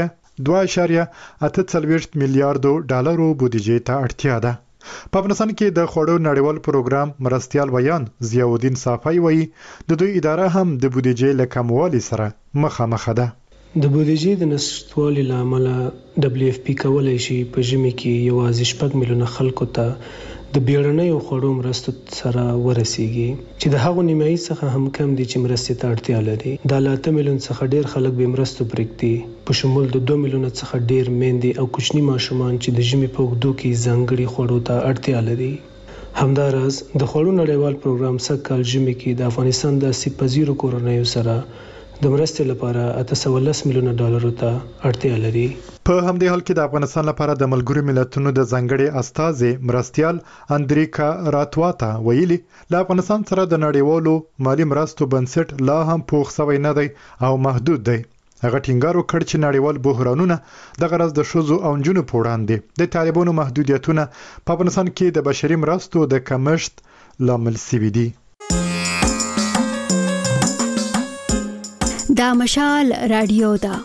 لمخې 2.48 میلیارډ ډالرو بودیجې ته اړتیا ده. په افغانستان کې د خوړو نړیوال پروګرام مرستيال ویان ضیاء الدین صافی وایي د دوی اداره هم د بودیجې له کموالي سره مخامخ ده. د بودیجې د نشټوالي لامل WFP کولای شي په ژمي کې یوازې 4 میلیونه خلکو ته د بیړنیو خوړو مرستو سره ورسیږي چې د هغو نیمایي څخه هم کم دي چې مرستې ته اړتیا لري. د 8 میلیون څخه ډیر خلک به مرستو پرېږدي په شمول د 2 میلیونه څخه ډیر میندې او کوچني ماشومان چې د ژمي په اوږدو کې ځانګړي خوړو ته اړتیا لري. همداراز د خوړو نړیوال پروګرام سږکال ژمي کې د افغانستان د 80 کورنیو سره د مرستې لپاره 810 میلیونه ډالرو ته اړتیا لري. په همدې حال کې د افغانستان لپاره د ملګرو ملتونو د ځانګړي استازي مرستيال اندریکا راتواتا ویلي له افغانستان سره د نړیوالو مالی مرستو بنسټ لا هم پوښ سوی نه دی او محدود دی. هغه ټینګار وکړ چې نړیوال بحرانونه د غرض د شوزو او جنونو په وړاندې د طالبانو محدودیتونه په افغانستان کې د بشري مرستو د کمښت لامل شوي دي. دا مشال رادیو ده.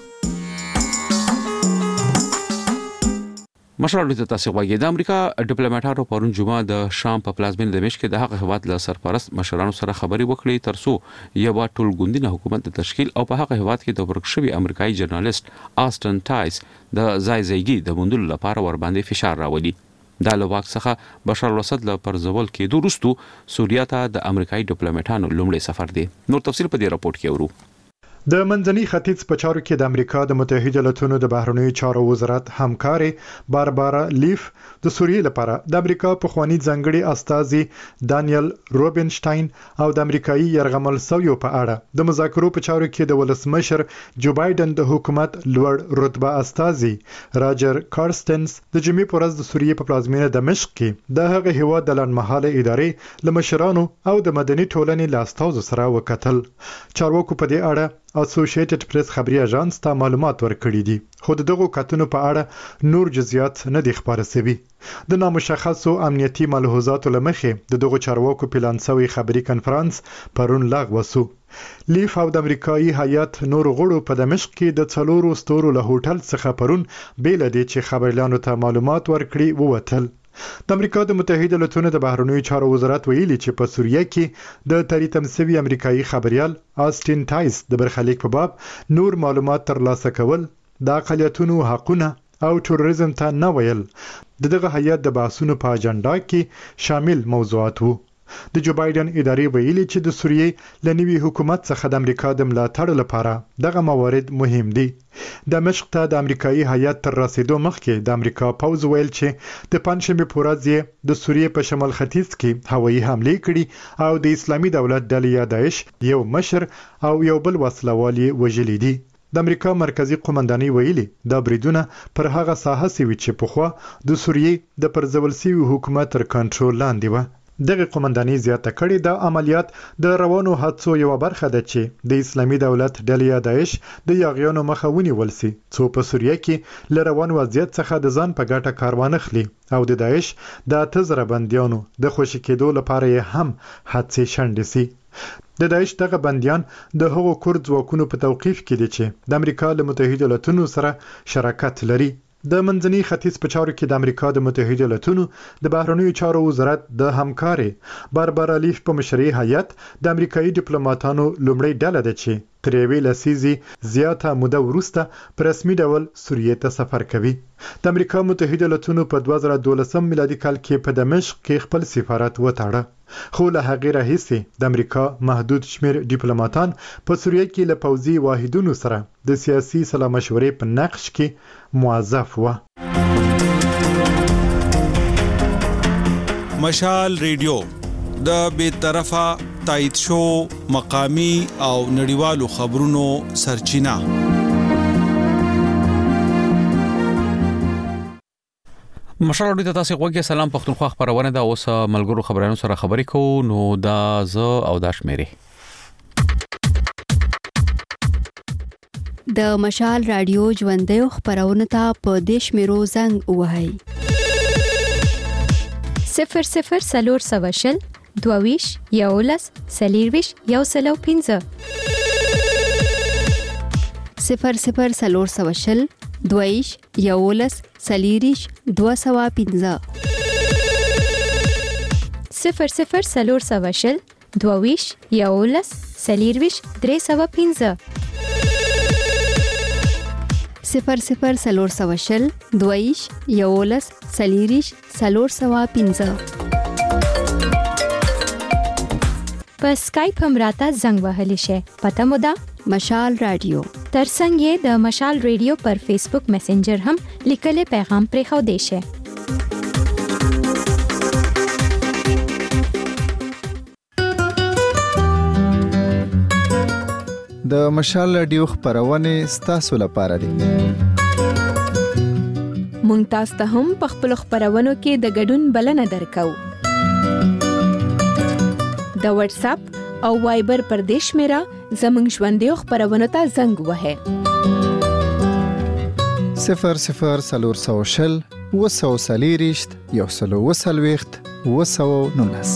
مشال رادیو ته تاسو غواړئ. د امریکا ډیپلوماټانو پرون جمعه د شام په پلازمینه دمشق کې د هغه هواد له سرپرست مشرانو سره خبري وکړي ترڅو یو ټولګوندینه حکومت د تشکیل او په هغه هواد کې د ورکشوي امریکایي جرنالست آستن ټایس د ځایزګي د موندلو لپاره ور باندې فشار راوړي. د لواک څخه بشار الاسد له پرځول کې دوروستو سوریه ته د امریکایي ډیپلوماټانو لومړی سفر دی. نور تفصیل په دې راپورټ کې ورو. د منځني ختیځ په چارو کې د امریکا د متحده ایالاتونو د بهرنیو چارو وزارت همکاري باربارا لیف د سوریې لپاره د امریکا په خواني ځانګړي استازي دانیل روبنشتاین او د امریکایي يرغمل سویو په اړه د مذاکرو په چارو کې د ولسمشر جو بایدن د حکومت لوړ رتبه استازي راجر کارستنس د جمعې پر ورځ د سوریې په پلازمینه دمشق کې د هغه هیواد د لنډمهاله ادارې لمشرانو او د مدني ټولنې لاستاوزو سره وکتل. چارواکو په دې اړه اسوسییټډ پریس خبري اژانس ته معلومات ورکړي دي خو دغه کتنو په اړه نور جزئیات نه دي خبره شوي. د نامشخصو امنیتي ملحوظاتو لمخې دغه چارواکو پلان شوی خبري کنفرانس پرون لغوه شو. لیف او د امریکایي هیئت نور غړو په دمشق کې د څلورو ستورو له هوټل څخه پرون بیل دي چې خبريالانو ته معلومات ورکړي ووتل. د امریکا د متحده ایالاتونو د بهرنیو چارو وزارت ویلي چې په سوریه کې د تریتم سوي امریکایي خبريال آستن ټایس د برخلیک په باب نور معلومات ترلاسه کول د اقلیتونو حقوقونه او تروریزم ته نه ویل دغه هیئت د بحثونو په اجنډا کې شامل موضوعات وو. د جو بایدن ادارې ویلي چې د سوریې لنوي حکومت څخه د امریکا د ملاتړ لپاره دغه موارد مهم دي. دمشق ته د امریکایي هیئت تر رسیدو مخکې د امریکا پوز ویل چې د پنځمه په ورځ د سوریې په شمال ختیځ کې هوایي حمله کړې او د اسلامي دولت ډلې یا داعش یو مشر او یو بل وسلوالي وژلي دي. د امریکا مرکزی قومندانۍ ویلي دا بریدونه پر هغه ساحه سوي چې په خوا د سوریې د پرځول سوي حکومت تر کنټرول لاندې و. دغه قومندانۍ زیاته کړې د عملیات د روانو حادثو یو برخه ده چې د اسلامي دولت ډلې یا داعش د یاغیانو مخه ونیول سي څو په سوریه کې ل روان وضعیت څخه د ځان په ګټه کاروان اخلي او د داعش د 8000 بنديانو د خوشی کېدو لپاره هم حادثه شنډ سي. د داعش دغه بنديان د هغو کورد ځواکونو په توقيف کې دي چې د امریکا له متحده ایالاتونو سره شراکت لري. د منځني ختیځ په چارو کې د امریکا د متحده ایالاتونو د بهرنیو چارو وزارت د همکاري باربارا لیف په مشرۍ هیئت د امریکایي ډیپلوماټانو لومړی ډله ده چې تر یوې لسیزې زیاته موده وروسته په رسمي ډول سوریې ته سفر کوي. د امریکا متحده ایالاتونو په 2012 میلادي کال کې په دمشق کې خپل سفارت وتاړه. خو له هغې راهیسې د امریکا محدود شمیر ډیپلوماټان په سوریه کې له پوځي واحدونو سره د سیاسي سلا مشورې په نقش کې موظف و. مشال ریډیو د بی‌طرفه تایید شو مقامی او نړیوالو خبرونو سرچینه. مشال ریډیو ته تاسو غوږی سلام پښتونخوا خبرونه ده. اوس ملګرو خبرانو سره خبرې کوو نو دا زه او دا شمیرې د مشال رادیو ژوندۍ خبرونه ته په دیش میرو زنګ وهاي 00 سلور سواشل دوویش یولس سلیرویش یوسلو 15 00 سلور سواشل دوویش یولس سلیریش 215 00 سلور سواشل دوویش یولس سلیرویش 315 00 سلور سواشل دوویش یولس سلیریش 315 په اسکایپ هم راته زنګ وهلی شي. پته مو ده مشال رادیو. ترڅنګ یې د مشال ریډیو پر فیسبوک میسنجر هم لیکلي پیغام پرېښو دی شي. د مشال رادیو خبرونه ستاسو لپاره دي. مونږ تاسو ته هم په خپل خبرونو کې د ګډون بلنه درکو. د واتس اپ او وایبر پر دیش میرا زمنګ ژوندۍ خبرونه ته زنګ وهه 00 سلور سواشل وسو سلیریشت یوسلو وسلويخت وسو نونس.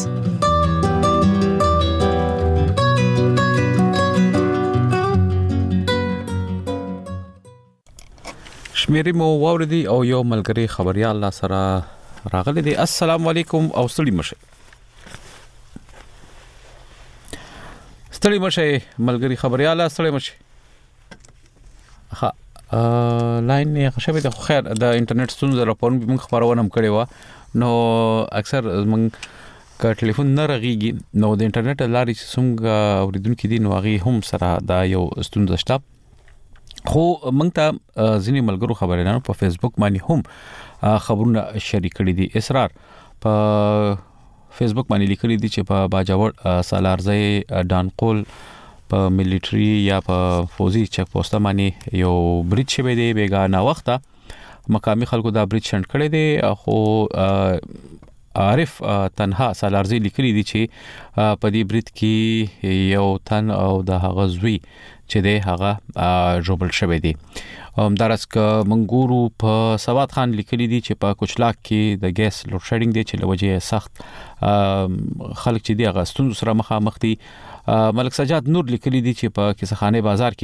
شمیرې مو واوریدي او یو ملګری خبريال الله سره راغلی دی. السلام علیکم او ستړي مشه. ستړي مشه ملګری خبريال ستړي مشه. ها لاین نه خښبه د خیر د انټرنیټ ستونزې راپورن به موږ خبرونه هم کړې و نو اکثر موږ ک ټلیفون نه رغيږي نو د انټرنیټ لارې چې څنګه اوریدونکو دي نو هغه هم سره دا یو ستونزه شته. خو موږ ته ځینې ملګرو خبرونه په فیسبوک باندې هم خبرونه شریک کړي دي. اسرار په فیسبوک باندې لیکلي دي چې په باجوړ سالارزي ډانقول په ملټری یا په فوزي چک پوسټ باندې یو بریج شوی دی. بیګانه وخته مقامی خلکو دا بریج شنډ کړی دی. خو عارف تنها سالارزي لیکلي دي چې په دې بریج کې یو تن او د هغه زوی چې دی هغه جوبل شوی دی. همدارس ک منګورو په سواد خان لیکلي دي چې په کوچلاک کې د ګیس لوډ شیډینګ دی چې لوجه سخت خلک چې دی هغه ستونزو سره مخامخ دي. ملک سجاد نور لیکلي دي چې په کیسخانه بازار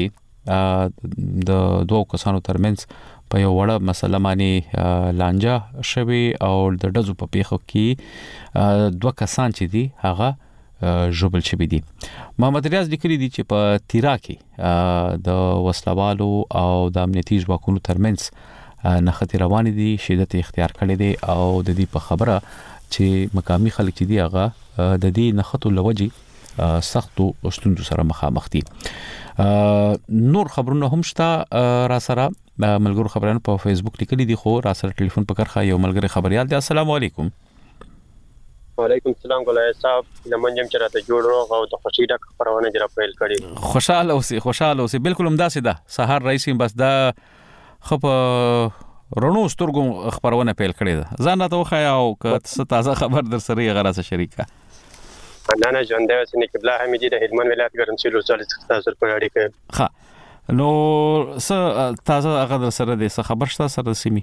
کې د دوه کسانو ترمنځ په یو وړه مسله باندې لانجه شوی او د دزو په پیښو کې دوه کسان چې دي هغه جوبل شوی دي. محمد ریاض لیکلي دي چې په تیرا کې د وسلوالو او د امنیتي ځواکونو ترمنځ نښتې روان دي. شدت اختیار کړی دی او د دې په خبره چې مقامی خلک چې دی هغه د دې نښتو لوجي سختو ستونزو سره مخامخ دي. نور خبرونه هم شته را سره ملګرو خبرانو په فیسبوک لیکلي دي. خو را سره ټلیفون په کرخه یو ملګری خبريال دی. السلام علیکم. وعلیکم السلام ګلای صاحب لمنجم چرته جوړ روغ او د خوشی ډک خبرونه جره پیل کړي. خوشاله اوسې بالکل همداسې ده. سحر رئیس بس دا خپ رونو سترګو خبرونه پیل کړي ده. ځان راته وخایا او که څه تازه خبر در سره غره سره شریکه. انا ژوندۍ اوسې قبله حمیدی د هلمند ولایت ګرمسیر ولسوالۍ څخه تاسو پر اړیکه. ها نو څه تازه هغه در سره دي څه خبر شته سره سیمي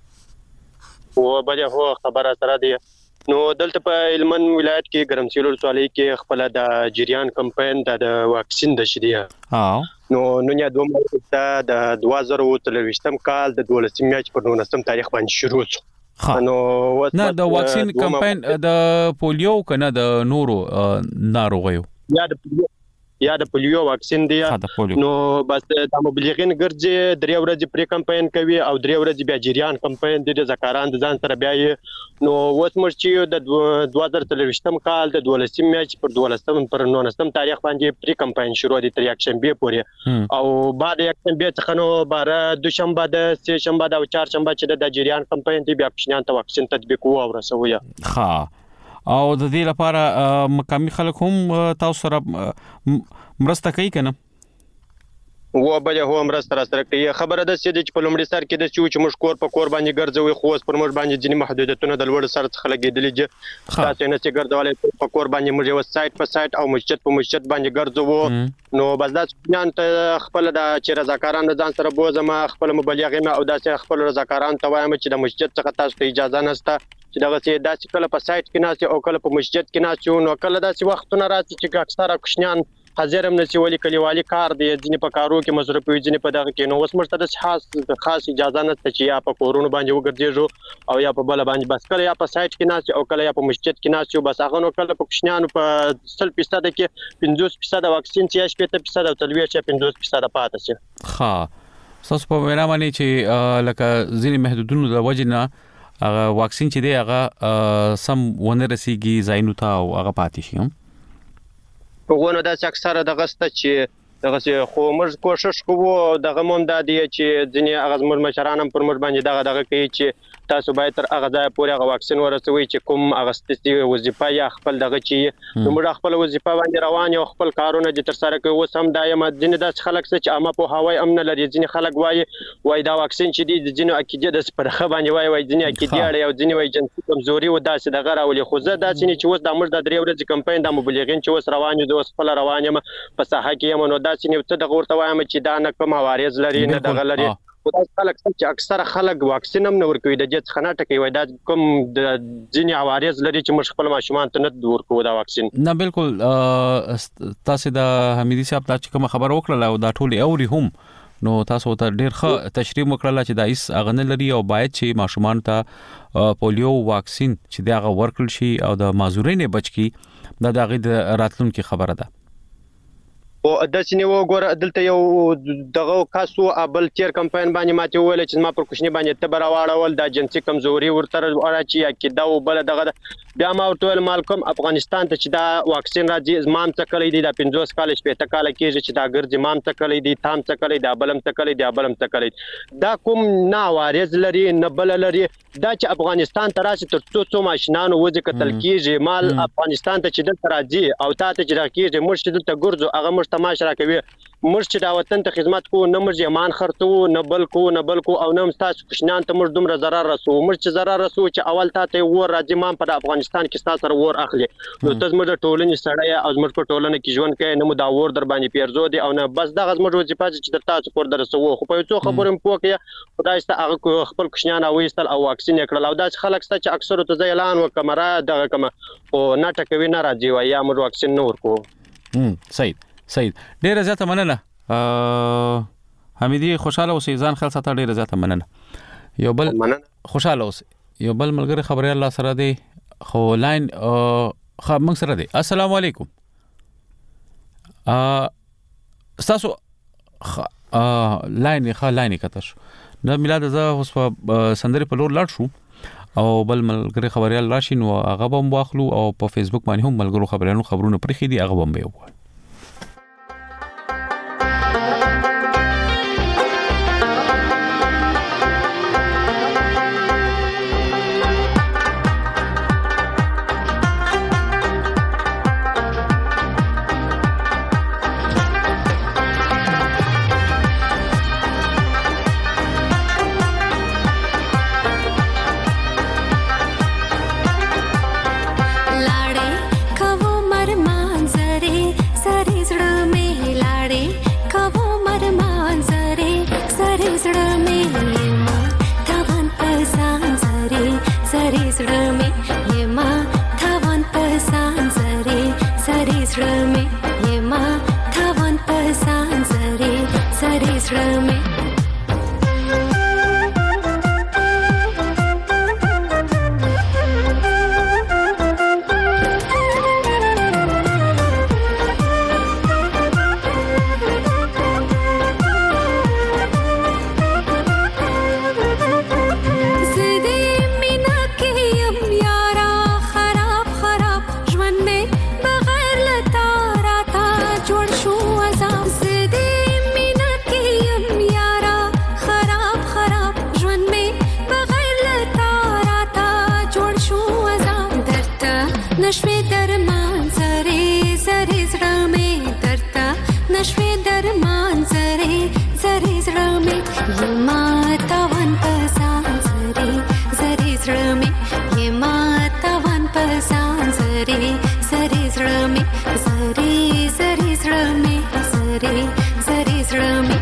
و بده هو خبره سره دی. نو دلته په هلمند ولایت کې ګرمسیر ولسوالۍ کې خپل د جریان کمپاین د واکسین د شریعه نو نو دوه مارچ د 2023 کال د 12 میاشت په 19 تاریخ باندې شروع شو. نو نه د واکسین کمپاین د پولیو کنه د نورو ناروغیو یا د یا د پولیو واکسین دی نو بس د مبلغین ګرځي 3 ورځې پری کمپاین کوي او 3 ورځې بیا جریان کمپاین د ذکران د ځان سره بیا نو اوس موږ چې د 2023م کال د 12 میاشت پر 19 تاریخ باندې پری کمپاین شروع دي تر یک شنبه پورې او بعد یک شنبه څخه نو بار دوشنبه د سه شنبه د چهارشنبه چې د جریان کمپاین دی بیا کوشنیان ته واکسین تطبیق ورسوي ها او د دې لپاره مقامي خلک هم تاسو سره مرسته کوي کنه و به هو مرسته سره کوي خبره ده چې په لومړي سر کې د چې موږ کور په کور باندې ګرځوي خو اوس پر موږ باندې ځینې محدودیتونه د لوړ سر څخه لګیدلې چې تاسو نه چې ګرځولای په کور باندې موږ یو سایت په سایت او مسجد په مسجد باندې ګرځوو نو بس دا څنګه خپل د چې رضاکاران ځان سره بوزم خپل مبلغین او داسې خپل رضاکاران ته وایم چې د مسجد څخه تاسو ته اجازه نشته چې دغه چې داسې کله په سایت کې ناسي او کله په مسجد کې ناسي نو کله داسې وختونه راځي چې اکثره کوشنیان حاضر هم نسی ولی کلیوالي کار دی ځینې په کارو کې مصرف وي ځینې په دغه کې نو اوس مرته د خاص اجازه نشته چې یا په کورونو باندې وګرځېږو او یا په بل باندې بس کله یا په سایت کې ناسي او کله یا په مسجد کې ناسي بس هغه نو کله په کوشنیانو په 100% کې 50% واکسین چې 80% او 50% پاتې شي ها تاسو په وینا باندې چې لکه ځینې محدودونو د وجنه هغه واکسین چې دی هغه سم ونه رسیږي زاینو ته او هغه پاتې شي وګورئ دا چې اکثره د غسته چې دغه خو موږ کوشش کوو دغه مونږ د دې چې ځینې هغه زموږ مشران هم پر موږ باندې دغه کوي چې تاسو باید تر هغه ځای پورې هغه واکسین ورسوي چې کوم هغه ستاسو وظیفه یا خپل دغه چې موږ خپل وظیفه باندې روان یو خپل کارونه د تر سره کوي اوس هم دایمه ځینې د خلک چې عامه په هوای امن لري ځینې خلک وای دا واکسین چې دی ځینې عقیده د سپرخه باندې وای ځینې عقیده اړ او ځینې وای جنسي کمزوري و داسې دغه راولي خو زه داسې نه چې اوس د موږ د 3 ورځې کمپاین د مبلغین چې اوس روان دي اوس خپل روان یم په ساحه کې یم نو داسې نه څه دغه ورته وایم چې دا نه کوم حوارز لري نه دغه لري خدای خلک چې اکثره خلک واکسین هم نه ورکوي د جت خناټه کوي وای دا کوم د ځینې حوارز لري چې موږ خپل ماشومان ته نه ورکو دا واکسین نه بالکل تاسو د حمیدي صاحب دا چې کوم خبر وکړه او دا ټول اوري هم نو تاسو ته ډیر ښه تشریح وکړه چې دا هیڅ اغنه لري او باید چې ماشومان ته پولیو واکسین چې دا ورکړل شي او د مازورین بچ کی دا د راتلونکو خبره ده او د سینې وګوره دلته یو دغه کاسو ابل تیر کمپاین باندې ماته ویل چې ما پر کوشنی باندې تبر واړول د جنسي کمزوري ورته راچی کی دا وبله دغه بیا ما ورته مالکم افغانستان ته چې دا واکسین راځي زمام څه کړی دی د 50 کال شپه ته کال کېږي چې دا ګرځي مام څه کړی دی تام څه کړی دی بلم څه کړی دی بلم څه کړی دا کوم نه وارز لري نه بل لري دا چې افغانستان ته راشي تر څو ماشینانو وځي کتل کېږي مال افغانستان ته چې دلته راځي او ته چې راکېږي مرشد دلته ګرځو هغه مرشد تماشا کوي مرشد دا وطن ته خدمت کو نه مرجه مان خرتو نه بل کو او نه تاسو کوشنان ته مر دومره zarar رسو مرچ zarar رسو چې اول ته ور راځي مان په افغانستان کې تاسو سره ور اخلي نو تاسو مر ټولنې سړی او مر په ټولنه کې ژوند کوي نه مو دا ور در باندې پیرزو دي او نه بس دا غزمر وظیفه چې تاسو پر درسو خو په څو خبرم پوکې خدای ست هغه خپل کوشنان او وستل او واکسین کړل او دا خلک ست چې اکثر ته اعلان وکمره دغه کما او نه ټکوي نه راځي وای یا مر واکسین نه ورکو سید ډیره زیاته مننه حمیدي خوشاله اوسې ځان خل ساته ډیره زیاته مننه یو بل خوشاله اوسې یو بل ملګری خبري الله سره دی خو لاین موږ سره دی السلام علیکم تاسو لاین کتر نو میلاد زه اوس په سندري په لور لاړ شو او بل ملګری خبري الله شي نو هغه هم واخلو او په فیسبوک باندې هم ملګرو خبرونه پرې خېدي هغه هم به نشوي درمان زری زری زړه مې درته نشوي درمان زری زری زړه مې یما تاوان پسان زری زری زړه مې یما تاوان پسان زری زری زړه مې زری زری زړه مې زری زری زړه مې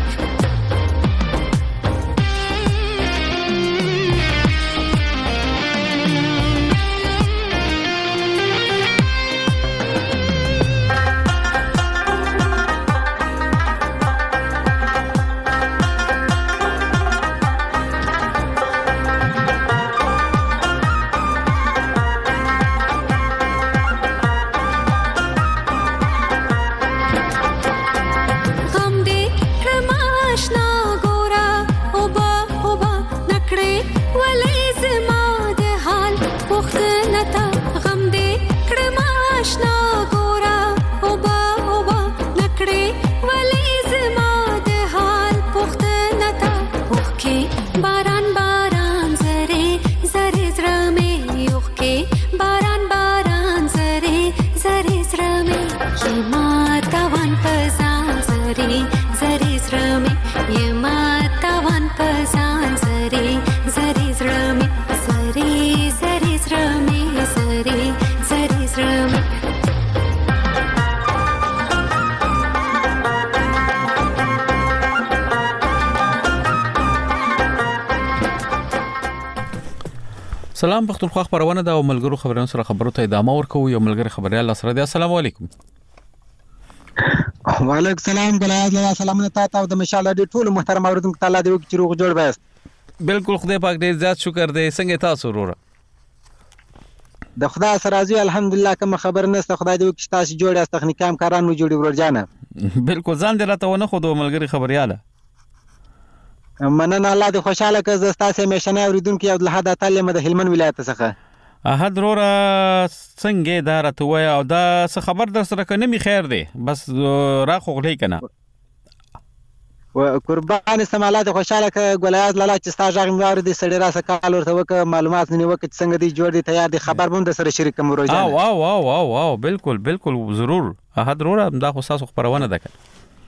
سلام پښتونخوا خبرونه د ملګرو خبرونو سره خبرو ته ادامه ورکوي یو ملګری خبريال سره دی. السلام علیکم. وعلیکم السلام ګلایز له سلامونه تاسو او د مشال د ټولو محترم اوریدونکو تعالی دی چې روغ جوړ بس. بالکل خدای پاک دې زیات شکر دی. څنګه تاسو وروره؟ د خدای سره راضي الحمدلله کوم خبر نشته خدای دې چې تاسو جوړ است تخنیکي همکاران مو جوړي ورجانه. بالکل ځان دې راته ونه خو د ملګری خبرياله مننه الله دې خوشاله کړه زستا سه میشنه اوریدونکو او له حد تعلیم د هلمند ولایت څخه احد رورا څنګه دا راته وای او دا څه خبر در سره کنه می خیر دی بس را خو غلی کنه و قربان سماله دې خوشاله کړه ګلایاز لاله چې ستا ژغ مې اورېدې سړی راسه کال ورته وک معلومات نه وک څنګه دی جوړ دی تیار دی خبر بوم د سره شریک کوم روزانه واو واو واو واو بالکل بالکل ضرور احد رورا دا خو تاسو خبرونه ده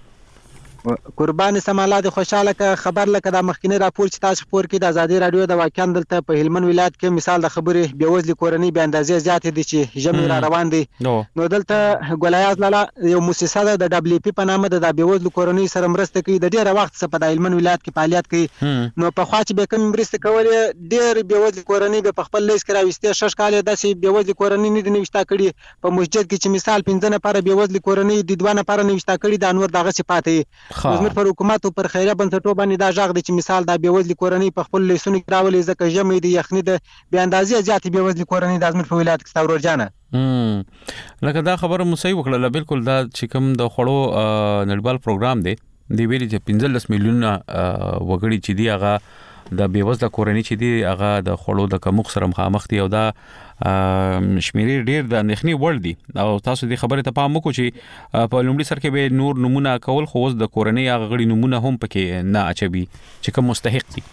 قربان سماله د خوشاله ک خبر لکه د مخکینی راپور چې تاسو خبر کې د ازادي رادیو د واقعیت دلته په هلمند ولایت کې مثال د خبرې بیوزلی کورنۍ به اندازې زیات دي چې جمع را روان دي نو دلته ګلایاز لاله یو مؤسسه ده د دبليو پی په نامه د بیوزلی کورنۍ سره مرسته کوي د ډیره وخت څخه په هلمند ولایت کې فعالیت کوي نو په خوا چې به کوم مرسته کولې ډیر بیوزلی کورنۍ به په خپل لیست کې راوستي شش کال داسې بیوزلی کورنۍ نه دي نوښتا کړي په مسجد کې چې مثال 15 نفر بیوزلی کورنۍ د 2 نفر نوښتا کړي د انور دغه صفاتې زموږ پر حکومت او پر خیریه بنسټونو باندې دا ژغ دي چې مثال د بیوزلی کورنۍ په خپل لیسونو کې راولي ځکه جمع دي یخني د بیا اندازې زیات بیوزلی کورنۍ د ازمت په ولایت کې ستورور جانه لکه دا خبره مو صحیح وکړه بالکل دا چې کوم د خړو نړیوال پروګرام دی دی ویلي چې 15 میلیونه وګړي چې دی هغه د بیوزله کورنۍ چې دی هغه د خړو د کموخ سره مخامخ دي او دا شمیرې ډیر د نخني ور دي او تاسو دې خبره ته پام وکړئ چې په لومړي سر کې به نور نمونه کول خو د کورنۍ هغه غړي نمونه هم پکې نه اچوي چې کوم مستحق دي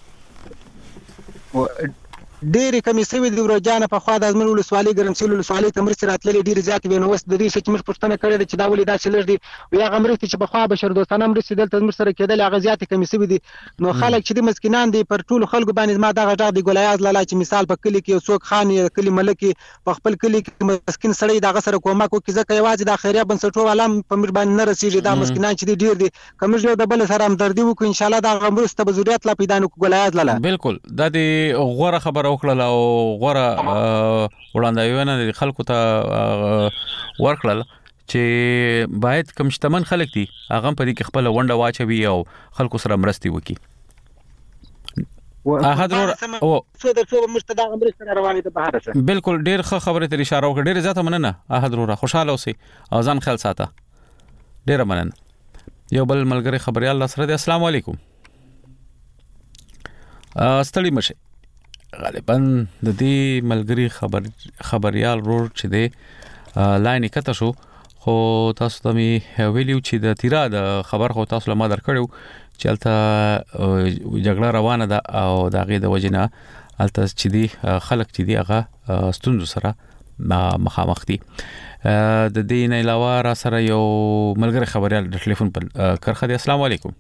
ډېر کمی سوي د ورجانه په خوا د ازمن ولسوالۍ ګرمسیل ولسوالۍ تمر سره اتلې ډېر زیات ویني وس د دې چې موږ پښتنه کړې چې دا ولې دا چې لږ دي ویا غمرتي چې په خوا بشر دوستانه مرسته دلته تمر سره کېدل هغه زیات کمی سوي دي نو خلک چې د مسکینان دي پر ټول خلکو باندې ما دا غږ دی ګلایاز لاله چې مثال په کلی کې څوک خان کلی ملک په خپل کلی کې مسکین سړی دا غسر کومک کوي ځکه یوازې د خیریه بنسټو علم په مر باندې نه رسیږي دا مسکینان چې ډېر دي کوم یو د بل سره همدردي وکړي ان شاء الله دا غمرسته به ضرورت لا پیدا نو ګلایاز لاله بالکل دا دی غوړه خبره وکړه او غوړه وړاندوینه د خلکو ته ورکړل چې باید کم شتمن خلک دي هغه په دې کې خپل ونډه واچوي او خلکو سره مرستي وکړي او څو د څو مستدا امرسته روانه ده بهر څه بالکل ډیر ښه خبره ته اشاره وکړه ډیر زیاته مننه احد روره خوشاله اوسئ او ځان خیال ساته ډیر مننه یو بل ملګری خبريال الله سره دی. السلام علیکم. ستړي مشه غالبا د دې ملګری خبريال رور چې دی لاین کته شو خو تاسو ته می ویلیو چې د تیرا د خبر خو تاسو لمه درکړو چې الته جګړه روانه ده او دغه د وجنه الته چې دی خلک چې دی هغه ستوندو سره مخامخ دي. د دې نه علاوه را سره یو ملګری خبريال د ټلیفون په کرخه دی. السلام علیکم.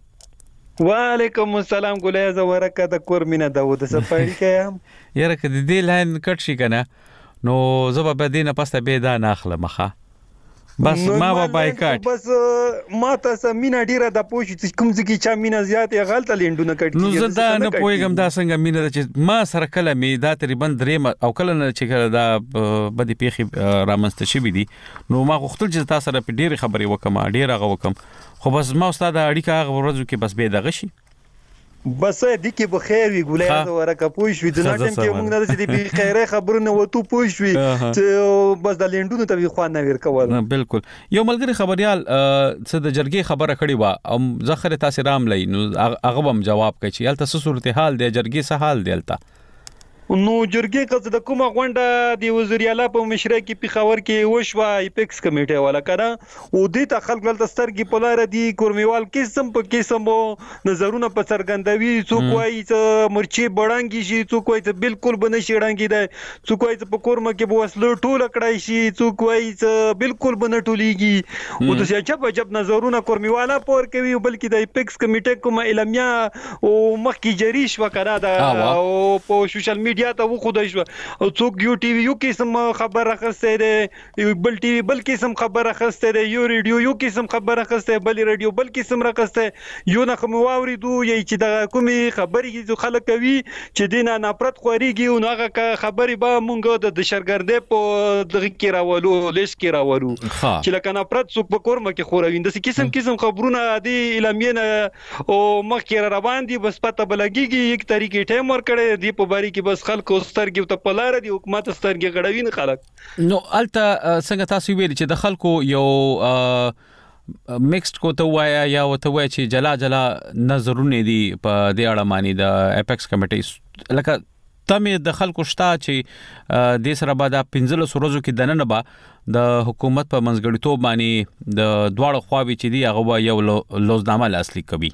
وعلیکم السلام ګولیا زورکه د کورمینه داوود صفایل کيم. یاره که د دې لاین کټ شي کنه نو زه به دې نه پسته به دا ناخله مخه بس ما به بایکاټ بس ما تاسو مینا ډیره د پوښتنه کوم ځکه چې مینا زیاتې غلطه لینډونه کټ نو زه دا نه پوهیږم دا څنګه مینا چې ما سره کله می دا تقریبا درې او کله نه چې کله دا بدی پیخي رامنست شي بي دي نو ما غوښتل چې تاسو سره په ډیره خبرې وکم ډیره غوکم خو بس ما استاد اړیکه هغه ورځو کې بس به دغه شي بس دې کې به خیر وي ګولای ورکه پوښوي د نټم کې موږ نه دې به خیره خبرونه وته پوښوي چې بس د لینډونو ته خو نه ور کول. بالکل یو ملګری خبريال څه د جرګې خبره کړې و او زخره تاسو رام لای نو هغه هم جواب کوي چې الته څه صورتحال دی جرګې څه حال دی الته نو جرګې کله د کومه غونډه د وزیر اعلی په مشرۍ کې پیښور کې وشوه ایپکس کمیټه والا کړه او د تا خلک ولته سترګې په لار دي کورمیوال قسم په قسم نظرونه په څرګندوي څوک وایي چې مرچي بړانګي شي څوک وایي چې بالکل بنه شي ړانګي دی څوک وایي چې په کورمه کې به وسلو ټوله کړای شي څوک وایي چې بالکل بنه ټولېږي او د سیاچب عجب نظرونه کورمیوالا پور کوي بلکې د ایپکس کمیټه کومه اعلامیه او مخکې جری شو کړه دا او په سوشل میډیا ته و خدای شو او څوک یو ټي وي یو قسم خبر راخسته دی بل ټي وي بل قسم خبر راخسته دی یو ریډیو یو قسم خبر راخسته بل ریډیو بل قسم راخسته یو نه کوم واوریدو یی چې د کومي خبرې چې خلک کوي چې دینه نفرت خوريږي او هغه خبرې به مونږ د شرګردې په دغه کې راولو لیش کې راولو چې لکه نفرت څوک په کورمه کې خوروي د قسم خبرونه دی اعلامینه او مخکې روان دي بس پته بلګيږي یک طریقې ټیم ور کړي دی په باری کې بس خلکو سترګې ته پلار دي حکومت سترګې غړوي نه خلک نو الته څنګه تاسو ویل چې د خلکو یو میکسډ کو ته وایا یا وته وای چې جلا نظرونه دي په دې اړه معنی د اپیکس کمیټې لکه تمه د خلکو شتا چې د سره بعد 15 ورځو کې دنه با د حکومت په منځګړیتوب معنی د دواړو خواوی چې دی هغه یو لوزنامه لاسلیک کوي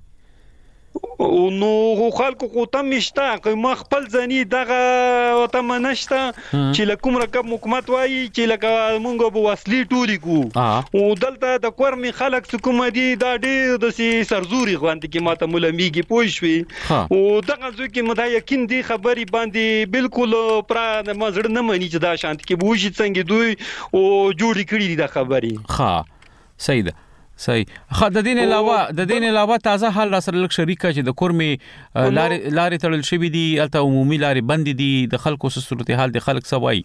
نو خلکو خو تم مشتا ما خپل ځنی دغه وته منشتا چې لکم رقم حکومت وایي چې لکه مونږ به وسلی ټولي کو او دلته د کورمي خلک حکومت دي دا ډېر د سرزوري غوند کې ماته ملمیږي پوښوي او دغه ځکه مدا یقین دي خبري باندې بالکل پر مزړه نه مانی چې دا شانت کې بوجي څنګه دوی او جوړی کړی دي د خبري صحیح ده صحیح د دین علاوه تازه حال را سره لک شریکه چې د کورمي لارې تړل شوی دي الته عمومي لارې بند دي د خلکو صورتحال د خلک سوای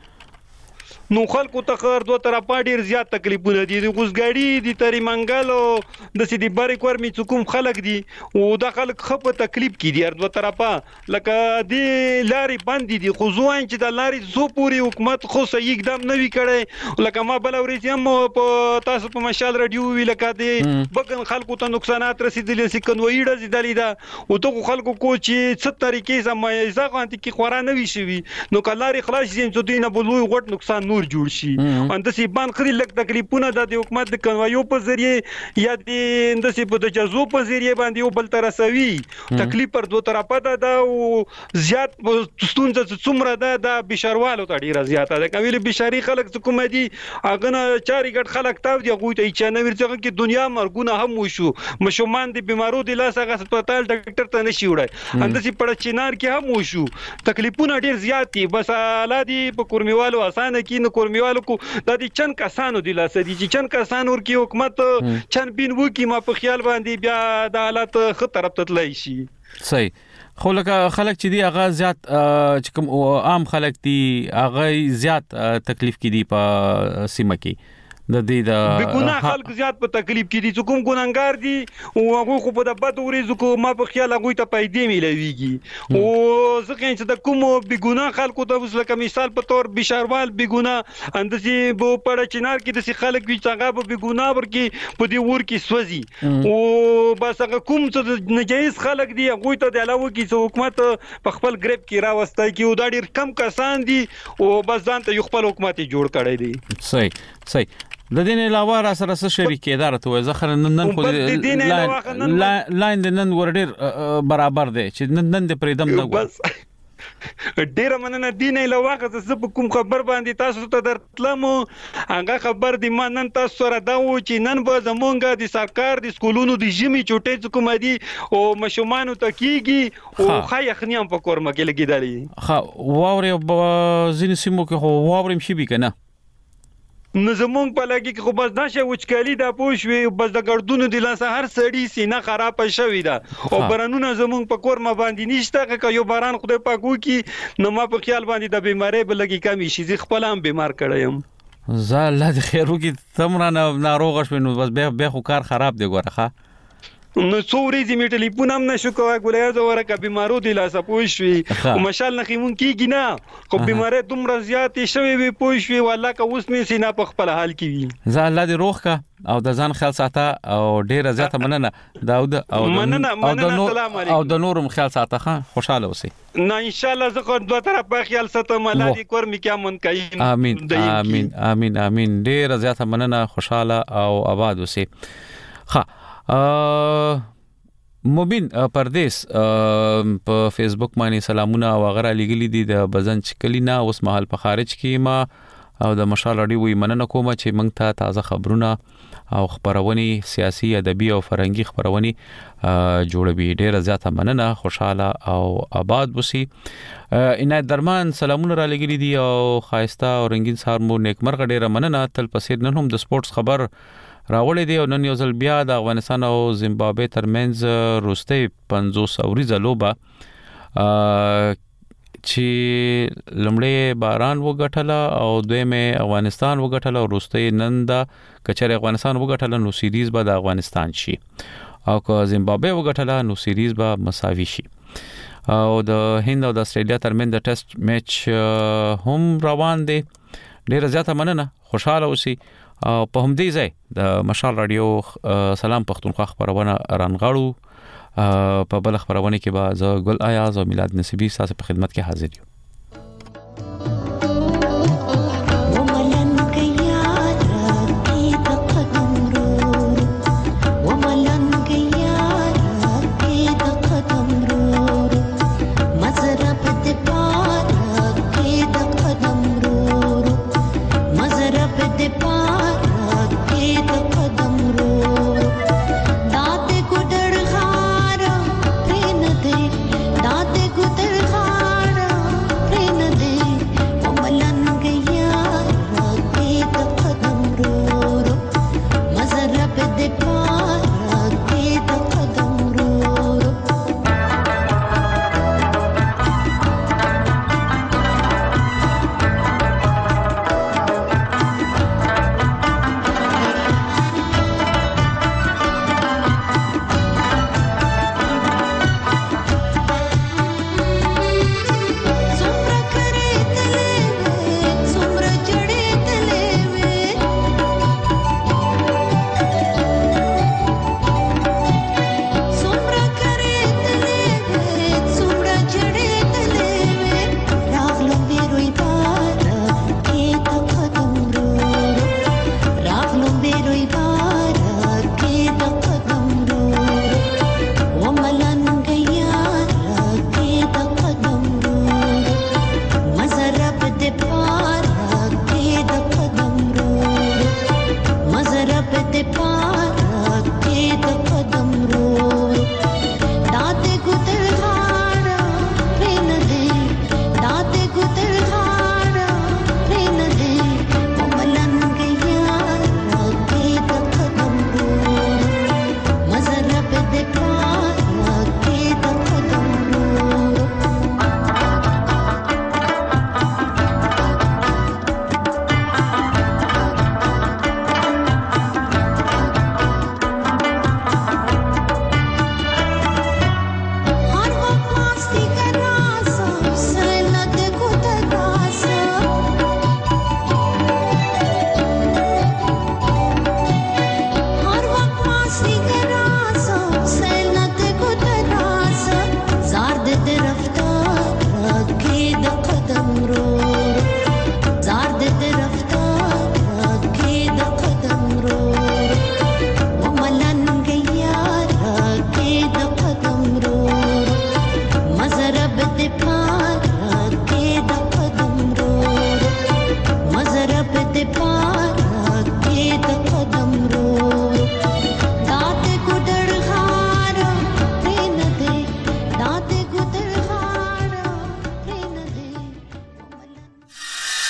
نو خلکو ته خر دوه طرفه ډیر زیات تکلیفونه دي د غوسګاډي د تری منګلو د سیدی بری کورمي څوک خلک دي او د خلک خپ تکلیف کې دي دوه طرفه لکه د لارې باندې دي خو ځوان چې د لارې زو پوری حکومت خو صحیح اقدام نه وی کړي لکه ما بل ورځ هم په تاسو په مشال رادیو وی لکه د بګن خلکو ته نقصانات رسیدلې سکنوي ډزیدلې ده او ته خلکو کو چې څه طریقې سمه ځغانت کې خورا نه وی شي نو کلاري خلاص دي چې دینه بلوي غټ نقصان جوړ شي اندسي بان خري لک تکلیفونه د حکومت د کنوایو په ذریعہ یا د اندسي په د جزو په ذریعہ باندې یو بل تر رسوي تکلیف پر دوه طرفه ده او زیات ستونزه څومره ده د بشروالو ته ډیره زیاته ده کوي بشری خلک حکومت دي اغه چاري ګټ خلک تاو دي غوي ته چې نه ورڅخه کې دنیا مرګونه هم وشو مشومان د بیمارو د لاسه هسپتال ډاکټر ته نشي وړي اندسي په چینار کې هم وشو تکلیفونه ډیر زیات دي بس اولادي په کورمیوالو اسانه کې کورمیوالو کو د دې چن کسانو د لاسه دي چې چن کسان ورکی حکومت چن بین وکی ما په خیال باندې بیا د حالت خطر تطلای شي صحیح خو لکه خلک چې دی هغه زیات چې کوم عام خلک دي هغه زیات تکلیف کې دي په سیمه کې د دې د بګونه خلک زیات په تکلیف کې دي چې کوم ګونګار دي او هغه خو په د بد ورځو کو ما په خیال هغه ته پیدا ملويږي او ځکه چې د کوم بګونه خلکو ته وسلکه مثال په تور بشاروال بګونه اندسي په پړ چنار کې د خلک وی څنګه په بګونه ورکی په دې ور کې سوځي او بس هغه کوم څه نجایز خلک دي هغه ته د علاوه کې حکومت په خپل گریپ کې راوستای کی او دا ډیر کم کسان دي او بس ځان ته یو خپل حکومت جوړ کړی دی صحیح د دین علاوه را سره څه شریکې اداره ته ځخره نن خو لاین د نن ور ډیر برابر دی چې نن د پریدم نه ډیره مننه دین له وخت څه په کوم خبر باندې تاسو ته درتلم هغه خبر دی ما نن تاسو سره دا و چې نن به زمونږ د سرکار د سکولونو د جمی چوټې کوم دي او مشومان ته کیږي او خایخنی هم په کورمه کې لګیدلی ها واورې ځینې سیمو کې خو واورم شي به کنه نو زمونږ په لګي کې خو بس نشه وچکالي دا پوښوي بس د ګردونو د لاسه هر سړی سینه خراب شوی دا او برانونه زمونږ په کورمه باندې نشته که یو باران خدای پاک وکي نو ما په خیال باندې د بیماری به لګي کمی شي زه خپل هم بیمار کړم زه الله د خیر وکي تمره ناروغ شوم نو بس به خو کار خراب دی ګوره نو څو ورځې می ټلیفون هم نشو کوه ګولیا زوره بیمارو دی لاسه پوښوي او مشال نخیمون کیږي نه خو بیماری دومره زیاتې شوی وي پوښوي والله که اوس می سینا په خپل حال کې وي زه الله دې روغ کا او د ځان خیال ساته او ډیره زیاته مننه داود او د نورم خیال ساته ها خوشاله اوسئ نه ان شاء الله زه دوه طرفه خیال ساتم الله دې کور می کې من کوي امين امين امين امين ډیره زیاته مننه خوشاله او آباد اوسئ ها مبین پردیس په فیسبوک باندې سلامونه او غره لګلی دي د بزن چکلینا اوس مهال په خارج کې ما او د مشال اړي وي مننه کوم چې موږ ته تازه خبرونه او خبرونی سیاسي ادبي او فرهنګي خبرونی جوړوي ډیره زیاته مننه خوشاله او آباد وسی عنایت درمان سلامونه را لګلی دي او خایسته او رنگین سهار مو نیکمرغه ډیره مننه تل پسیر نن هم د سپورتس خبر راوړې دی او نن یو ځل بیا د افغانستان او زیمبابوې ترمنځ روستي 50 اوریزه لوبه چې لمړی باران وګټله او دویمه افغانستان وګټله او روستي نن د کچره افغانستان وګټله نو سیریز به د افغانستان شي او که زیمبابوې وګټله نو سیریز به مساوي شي او د هند او د استرالیا ترمنځ د ټیسټ میچ هم روان دی ډیره زیاته مننه خوشاله اوسئ او په همدې ځای د مشال رادیو سلام پښتونخوا خبرونه رانغاړو په بل خبرونه کې به زه ګل ایاز او میلاد نصیبی تاسو په خدمت کې حاضر یم